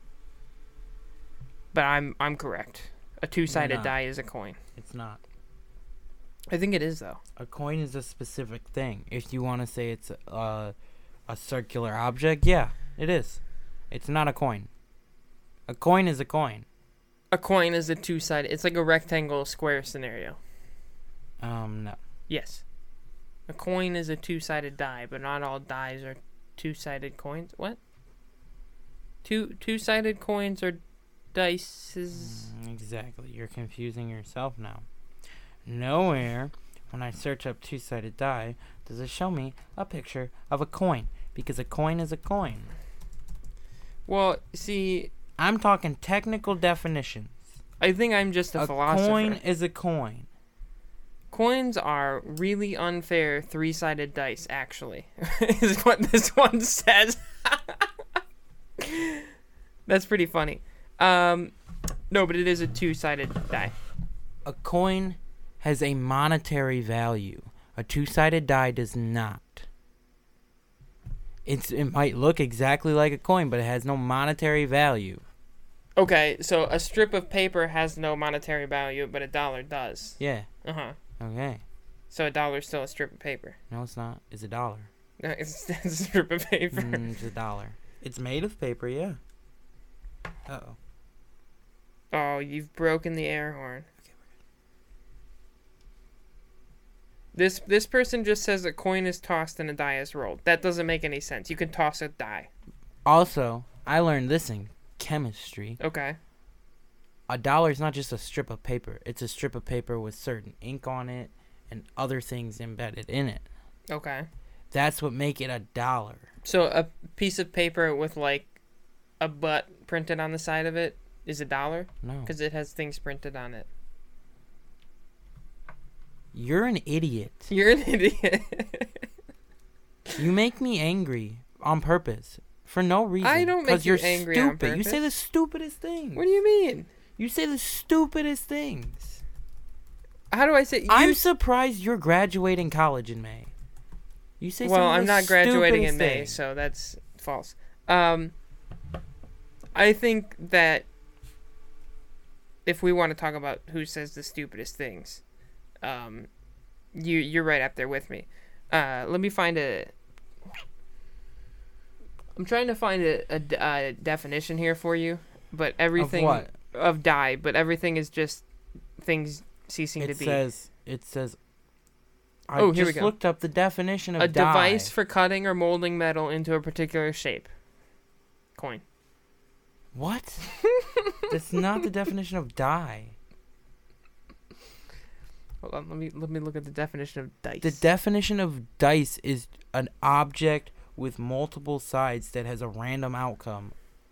But I'm I'm correct. A two-sided not. die is a coin. It's not. I think it is, though. A coin is a specific thing. If you want to say it's a, a circular object, yeah, it is. It's not a coin. A coin is a coin. A coin is a two-sided... It's like a rectangle square scenario. Um, no. Yes. A coin is a two-sided die, but not all dies are two-sided coins. What? Two two-sided coins are dices. Mm, exactly. You're confusing yourself now. Nowhere, when I search up two-sided die, does it show me a picture of a coin. Because a coin is a coin. Well, see, I'm talking technical definitions. I think I'm just a, A philosopher. coin is a coin. Coins are really unfair three-sided dice, actually, is what this one says. That's pretty funny. Um, no, but it is a two-sided die. A coin has a monetary value. A two-sided die does not. It's it might look exactly like a coin, but it has no monetary value. Okay, so a strip of paper has no monetary value, but a dollar does. Yeah. Uh-huh. Okay. So a dollar's still a strip of paper. No, it's not. It's a dollar. No, it's, it's a strip of paper. Mm, it's a dollar. It's made of paper, yeah. Uh-oh. Oh, you've broken the air horn. This this person just says a coin is tossed and a die is rolled. That doesn't make any sense. You can toss a die. Also, I learned this in chemistry. Okay. A dollar is not just a strip of paper. It's a strip of paper with certain ink on it and other things embedded in it. Okay. That's what make it a dollar. So a piece of paper with like a butt printed on the side of it is a dollar? No. Because it has things printed on it. You're an idiot. You're an idiot. You make me angry on purpose for no reason. I don't make 'cause you you're angry on stupid. You say purpose. the stupidest things. What do you mean? You say the stupidest things. How do I say? You I'm surprised you're graduating college in May. You say well, some of I'm the not graduating in stupidest May, things. so that's false. Um, I think that if we want to talk about who says the stupidest things, um, you you're right up there with me. Uh, let me find a. I'm trying to find a, a, a definition here for you, but everything Of what? of die, but everything is just things ceasing It to be. says it says. I Oh, here just we go. looked up the definition of A die. device for cutting or molding metal into a particular shape. Coin. What? That's not the definition of die. Hold on, let me let me look at the definition of dice. The definition of dice is an object with multiple sides that has a random outcome.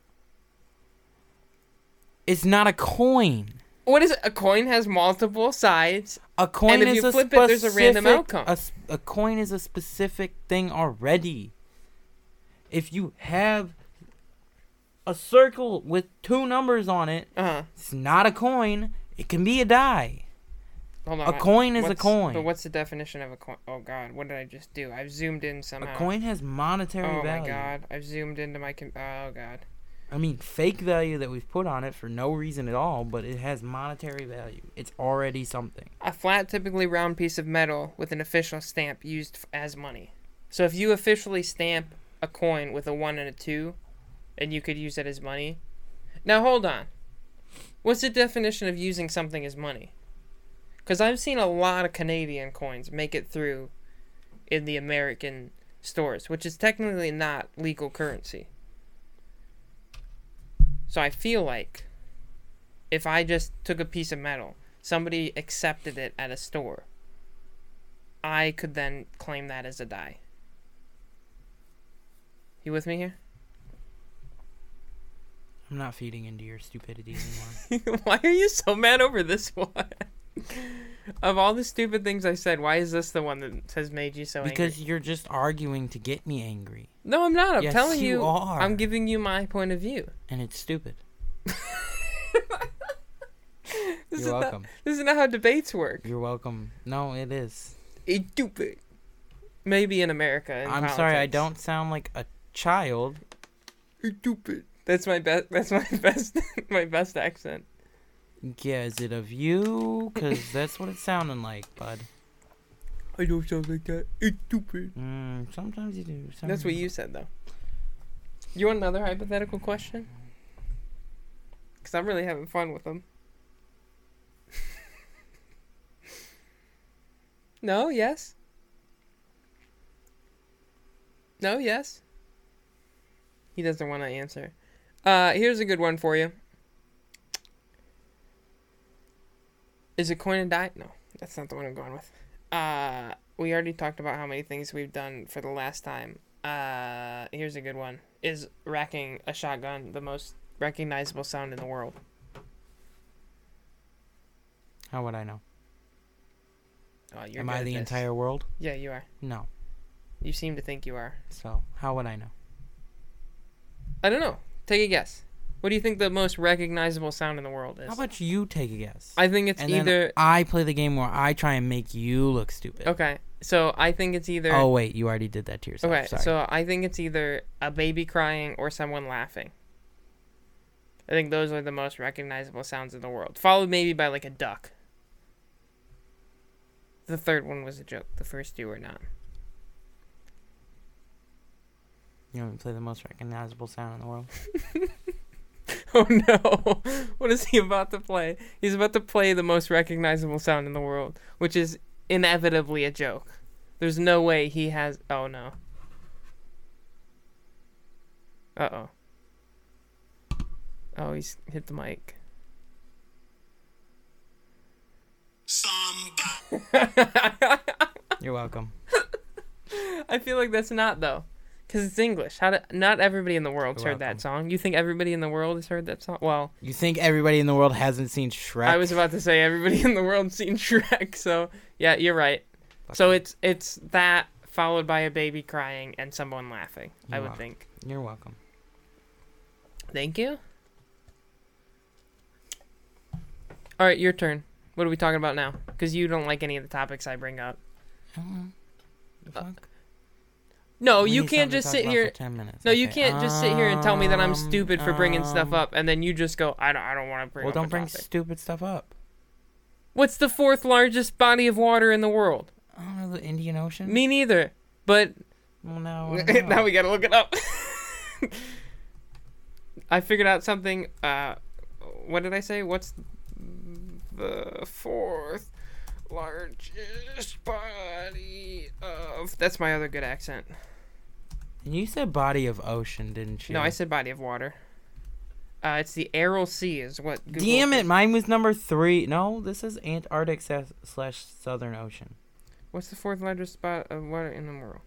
It's not a coin. What is it? A coin has multiple sides. A coin And if is you a flip it, there's a random specific- outcome. A, s- a coin is a specific thing already. If you have a circle with two numbers on it, Uh huh. it's not a coin. It can be a die. Hold on. A coin is a what's- coin. But what's the definition of a coin? Oh God, what did I just do? I've zoomed in somehow. A coin has monetary Oh value. my God, I've zoomed into my. Com- oh God. I mean, fake value that we've put on it for no reason at all, but it has monetary value. It's already something. A flat, typically round piece of metal with an official stamp used f- as money. So if you officially stamp a coin with a one and a two, and you could use it as money. Now, hold on. What's the definition of using something as money? Because I've seen a lot of Canadian coins make it through in the American stores, which is technically not legal currency. So I feel like if I just took a piece of metal, somebody accepted it at a store, I could then claim that as a die. You with me here? I'm not feeding into your stupidity anymore. Why are you so mad over this one? Of all the stupid things I said, why is this the one that has made you so because angry? Because you're just arguing to get me angry. No, I'm not. I'm yes, telling you. you are. I'm giving you my point of view. And it's stupid. This You're is welcome. Not, this is not how debates work. You're welcome. No, it is. It's stupid. Maybe in America. In I'm politics. sorry, I don't sound like a child. It's stupid. That's my best. That's my best. My best accent. Yeah, is it of you? Because that's what it's sounding like, bud. I don't sound like that. It's stupid. Mm, sometimes you do. Sometimes That's what you said, though. You want another hypothetical question? Because I'm really having fun with them. No? Yes? No? Yes? He doesn't want to answer. Uh, here's a good one for you. Is it coin and die? No, that's not the one I'm going with. Uh, we already talked about how many things we've done for the last time. Uh, here's a good one. Is racking a shotgun the most recognizable sound in the world? How would I know? Oh, you're Am good I at the this. entire world? Yeah, you are. No. You seem to think you are. So, how would I know? I don't know. Take a guess. What do you think the most recognizable sound in the world is? How about you take a guess? I think it's and either... then I play the game where I try and make you look stupid. Okay, so I think it's either... Oh, wait, you already did that to yourself. Okay, Sorry. so I think it's either a baby crying or someone laughing. I think those are the most recognizable sounds in the world. Followed maybe by like a duck. The third one was a joke. The first two were not. You want me to play the most recognizable sound in the world? Oh no. What is he about to play? He's about to play the most recognizable sound in the world, which is inevitably a joke. There's no way he has... Oh no. Uh-oh. Oh, he's hit the mic. You're welcome. I feel like that's not, though. Because it's English. How do, not everybody in the world's You're heard welcome. that song. You think everybody in the world has heard that song? Well, You think everybody in the world hasn't seen Shrek? I was about to say everybody in the world's seen Shrek. So, yeah, you're right. Fuck So you. it's it's that followed by a baby crying and someone laughing, I You're would welcome. think. You're welcome. Thank you. All right, your turn. What are we talking about now? Because you don't like any of the topics I bring up. Uh, the fuck? Uh, No, We you need can't something to just talk sit about here. for ten minutes. No, you Okay. can't just sit here and tell me that I'm Um, stupid for bringing stuff um, up, and then you just go, I don't, I don't want to bring Well, up don't a bring topic. stupid stuff up. What's the fourth largest body of water in the world? I don't know, the Indian Ocean? Me neither. But Well, no. I don't now know. we gotta look it up. I figured out something. Uh, what did I say? What's the fourth largest body of? That's my other good accent. And you said body of ocean, didn't you? No, I said body of water. Uh, it's the Aral Sea, is what. Google Damn it, says. mine was number three. No, this is Antarctic sa- slash Southern Ocean. What's the fourth largest spot of water in the world?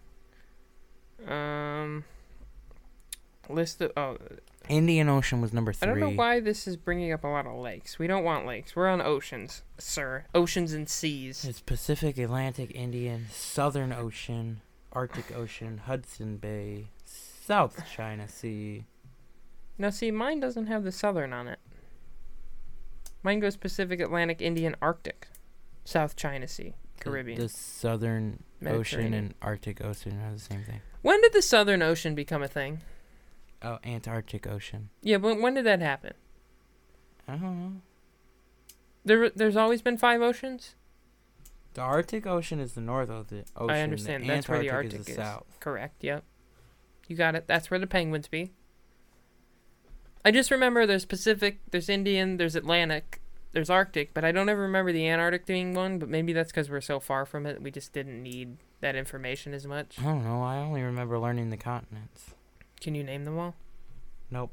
Um, list of oh, Indian Ocean was number I three. don't know why this is bringing up a lot of lakes. We don't want lakes. We're on oceans, sir. Oceans and seas. It's Pacific, Atlantic, Indian, Southern Ocean, Arctic Ocean, Hudson Bay, South China Sea. Now, see, mine doesn't have the southern on it. Mine goes Pacific, Atlantic, Indian, Arctic, South China Sea, Caribbean. The, the Southern Ocean Mediterranean. and Arctic Ocean are the same thing. When did the Southern Ocean become a thing? Oh, Antarctic Ocean. Yeah, but when did that happen? I don't know. There, there's always been five oceans? The Arctic Ocean is the north of the ocean. I understand. The That's where the Antarctic Arctic is the is. south. Correct, yep. You got it. That's where the penguins be. I just remember there's Pacific, there's Indian, there's Atlantic, there's Arctic, but I don't ever remember the Antarctic being one, but maybe that's because we're so far from it, we just didn't need that information as much. I don't know. I only remember learning the continents. Can you name them all? Nope.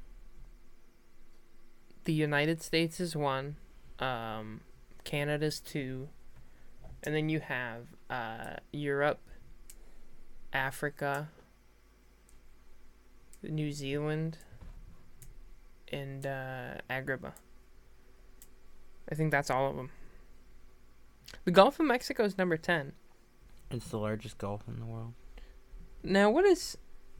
The United States is one, um, Canada's two, and then you have uh, Europe, Africa, New Zealand, and uh, Agrabah. I think that's all of them. The Gulf of Mexico is number ten. It's the largest gulf in the world. Now, what is...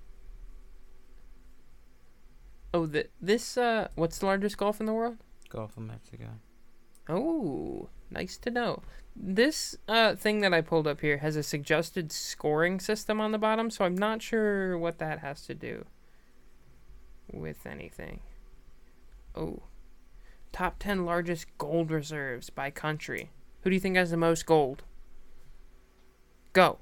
Oh, the, this, uh, what's the largest gulf in the world? Gulf of Mexico. Oh, nice to know. This uh, thing that I pulled up here has a suggested scoring system on the bottom, so I'm not sure what that has to do with anything. Oh. Top ten largest gold reserves by country. Who do you think has the most gold? Go.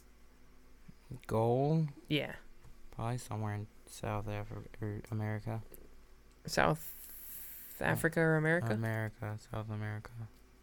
Gold? Yeah. Probably somewhere in South Africa or America. South Africa or America? America, South America.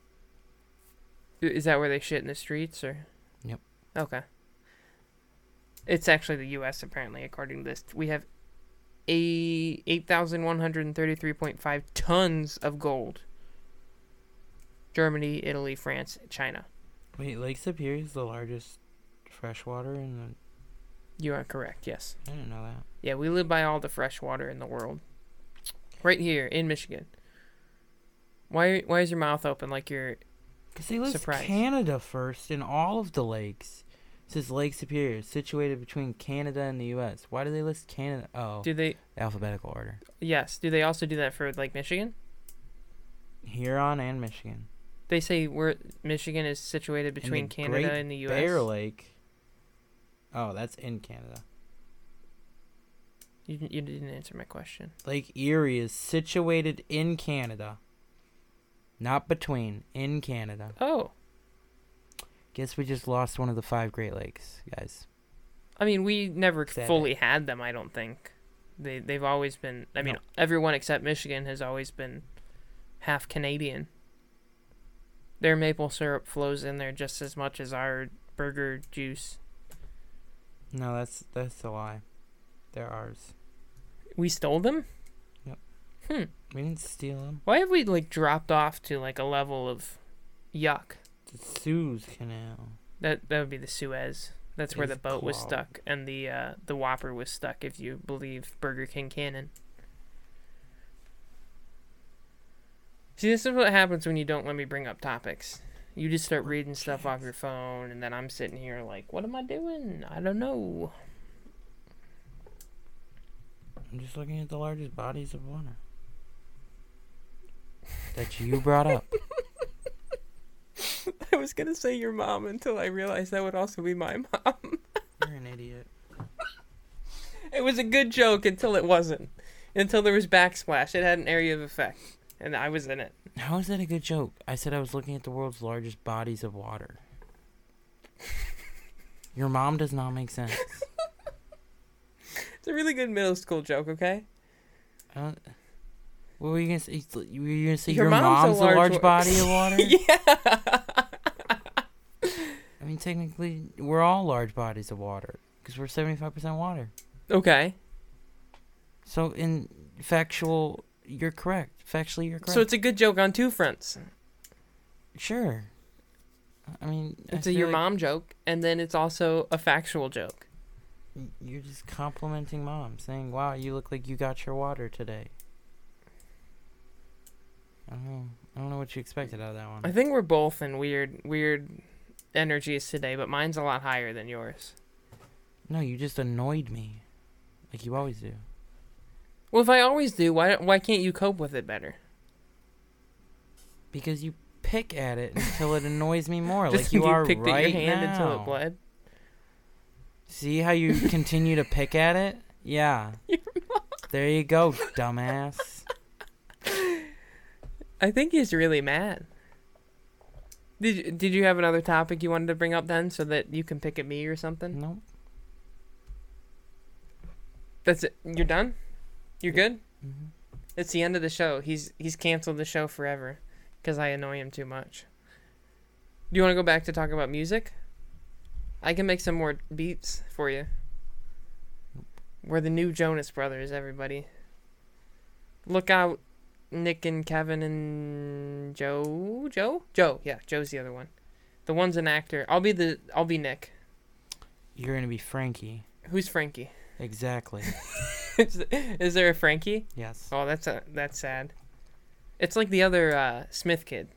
Is that where they shit in the streets, or? Yep. Okay. It's actually the U S apparently, according to this. We have a eight thousand one hundred thirty-three point five tons of gold. Germany, Italy, France, China. Wait, Lake Superior is the largest freshwater in the... You are correct, yes. I didn't know that. Yeah, we live by all the fresh water in the world. Right here in Michigan. Why Why is your mouth open like you're Because they list surprised? Canada first in all of the lakes. It says Lake Superior, situated between Canada and the U S. Why do they list Canada? Oh, Do they... alphabetical order. Yes. Do they also do that for, like, Michigan? Huron and Michigan. They say where Michigan is situated between and the Canada Great and the U S. Bear Lake. Oh, that's in Canada. You, you didn't answer my question. Lake Erie is situated in Canada. Not between, in Canada. Oh. Guess we just lost one of the five Great Lakes, guys. I mean, we never Sad fully had them, I don't think. They, they've always been... I mean, No. everyone except Michigan has always been half Canadian. Their maple syrup flows in there just as much as our burger juice. No, that's that's a lie. They're ours. We stole them? Yep. Hmm. We didn't steal them. Why have we, like, dropped off to, like, a level of yuck? The Suez Canal. That that would be the Suez. That's where It's the boat was clogged. stuck, and the uh, the Whopper was stuck, if you believe Burger King canon. See, this is what happens when you don't let me bring up topics. You just start reading stuff off your phone, and then I'm sitting here like, what am I doing? I don't know. I'm just looking at the largest bodies of water that you brought up. I was going to say your mom until I realized that would also be my mom. You're an idiot. It was a good joke until it wasn't. Until there was backsplash. It had an area of effect, and I was in it. How is that a good joke? I said I was looking at the world's largest bodies of water. Your mom does not make sense. It's a really good middle school joke, okay? I don't, what were you gonna say? Were you gonna say Your your, mom's mom's, a a large, large wa- body of water? Yeah. I mean, technically, we're all large bodies of water because we're seventy-five percent water. Okay. So, in factual, you're correct. Factually, you're correct. So it's a good joke on two fronts. Sure. I mean, I It's a feel your like mom joke, and then it's also a factual joke. y- You're just complimenting mom, saying, "Wow, you look like you got your water today." I don't know. I don't know what you expected out of that one. I think we're both in weird, weird energies today, but mine's a lot higher than yours. No, you just annoyed me, like you always do. Well, if I always do, why why can't you cope with it better? Because you pick at it until it annoys me more, Just like you you are picked right at your hand now. until it bled. See how you continue to pick at it? Yeah. Your There you go, dumbass. I think he's really mad. Did you, did you have another topic you wanted to bring up then, so that you can pick at me or something? Nope. That's it. You're done? You're good? Mm-hmm. It's the end of the show. He's he's canceled the show forever because I annoy him too much. Do you want to go back to talk about music? I can make some more beats for you. We're the new Jonas Brothers, everybody. Look out, Nick and Kevin and Joe. Joe? Joe. Yeah, Joe's the other one. The one's an actor. I'll be the. I'll be Nick. You're gonna be Frankie. Who's Frankie? Exactly. is, is there a Frankie? Yes. Oh, that's a that's sad. It's like the other uh, Smith kid.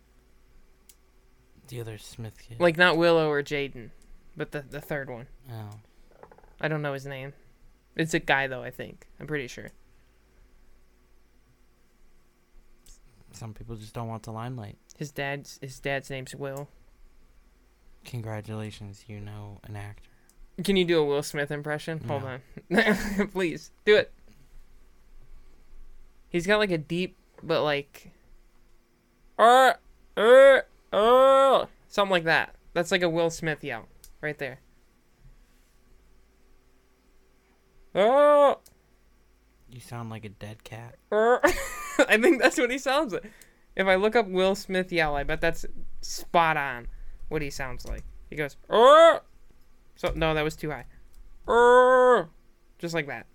The other Smith kid. Like not Willow or Jaden, but the the third one. Oh. I don't know his name. It's a guy though, I think. I'm pretty sure. Some people just don't want the limelight. His dad's his dad's name's Will. Congratulations, you know an actor. Can you do a Will Smith impression? No. Hold on. Please, do it. He's got like a deep, but like... Uh, uh, uh, something like that. That's like a Will Smith yell. Right there. Oh! You sound like a dead cat. Uh, I think that's what he sounds like. If I look up Will Smith yell, I bet that's spot on what he sounds like. He goes, oh! So, no, that was too high. Oh! Just like that.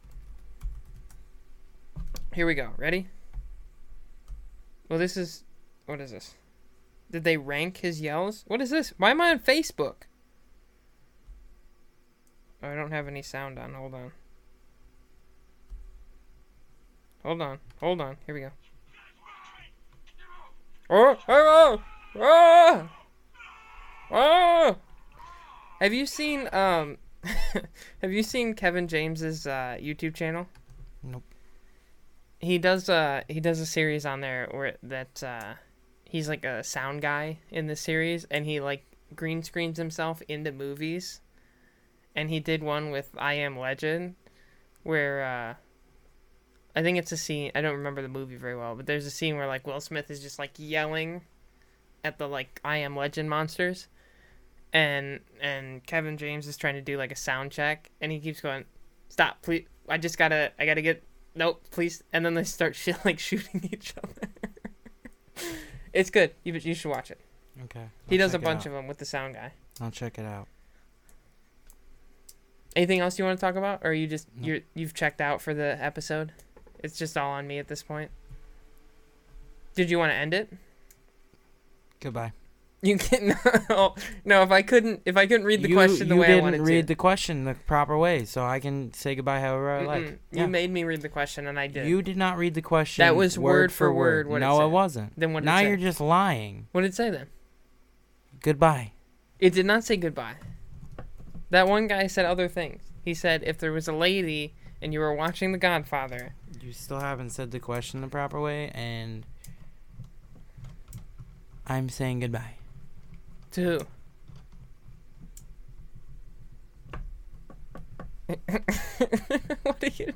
Here we go. Ready? Well, this is... What is this? Did they rank his yells? What is this? Why am I on Facebook? Oh, I don't have any sound on. Hold on. Hold on. Hold on. Here we go. Oh! Oh! Oh! Oh! Have you seen um have you seen Kevin James's uh, YouTube channel? Nope. He does uh he does a series on there where that uh he's like a sound guy in the series, and he like green screens himself into movies. And he did one with I Am Legend where uh I think it's a scene, I don't remember the movie very well, but there's a scene where like Will Smith is just like yelling at the like I Am Legend monsters. And and Kevin James is trying to do like a sound check, and he keeps going, "Stop, please! I just gotta, I gotta get, nope, please!" And then they start sh- like shooting each other. It's good. You you should watch it. Okay. He I'll does a check it bunch out. of them with the sound guy. I'll check it out. Anything else you want to talk about, or you just No. you're you've checked out for the episode? It's just all on me at this point. Did you want to end it? Goodbye. You can no, no. If I couldn't, if I couldn't read the you, question the you way I wanted didn't to, read the question the proper way, so I can say goodbye however I Mm-mm. like. You Yeah. made me read the question, and I did. You did not read the question. That was word for word what it no, said. it wasn't. Then what did it now say? you're just lying. What did it say then? Goodbye. It did not say goodbye. That one guy said other things. He said if there was a lady and you were watching The Godfather. You still haven't said the question the proper way, and I'm saying goodbye. To who? What are you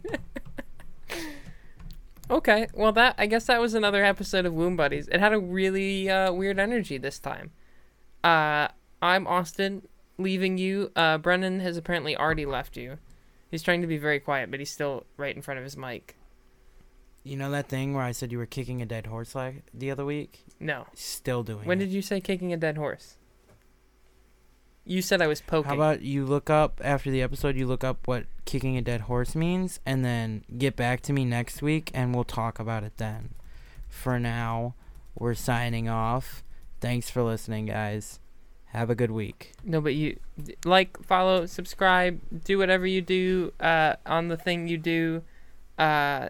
Okay, well that I guess that was another episode of Womb Buddies. It had a really uh, weird energy this time. Uh, I'm Austin, leaving you. Uh, Brennan has apparently already left you. He's trying to be very quiet, but he's still right in front of his mic. You know that thing where I said you were kicking a dead horse like the other week? No. Still doing When it. did you say kicking a dead horse? You said I was poking. How about you look up, after the episode, you look up what kicking a dead horse means, and then get back to me next week, and we'll talk about it then. For now, we're signing off. Thanks for listening, guys. Have a good week. No, but you like, follow, subscribe, do whatever you do uh, on the thing you do. Uh,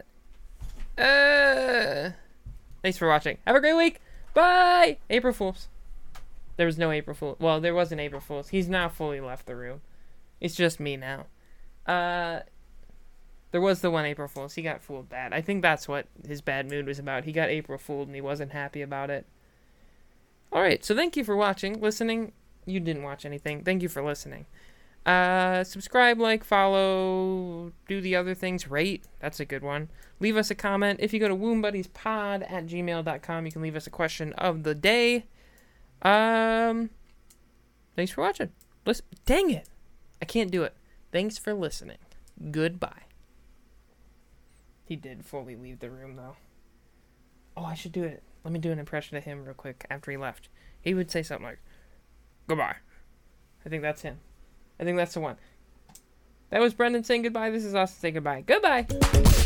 uh, thanks for watching. Have a great week. Bye. April Fools. There was no April Fool. Well, there was an April Fool's. He's now fully left the room. It's just me now. Uh, there was the one April Fool's. He got fooled bad. I think that's what his bad mood was about. He got April Fooled and he wasn't happy about it. All right, so thank you for watching, listening. You didn't watch anything. Thank you for listening. Uh, subscribe, like, follow, do the other things, rate. That's a good one. Leave us a comment. If you go to wombuddiespod at gmail dot com, you can leave us a question of the day. Um, thanks for watching. Listen, dang it. I can't do it. Thanks for listening. Goodbye. He did fully leave the room, though. Oh, I should do it. Let me do an impression of him real quick after he left. He would say something like, goodbye. I think that's him. I think that's the one. That was Brendan saying goodbye. This is Austin saying goodbye. Goodbye!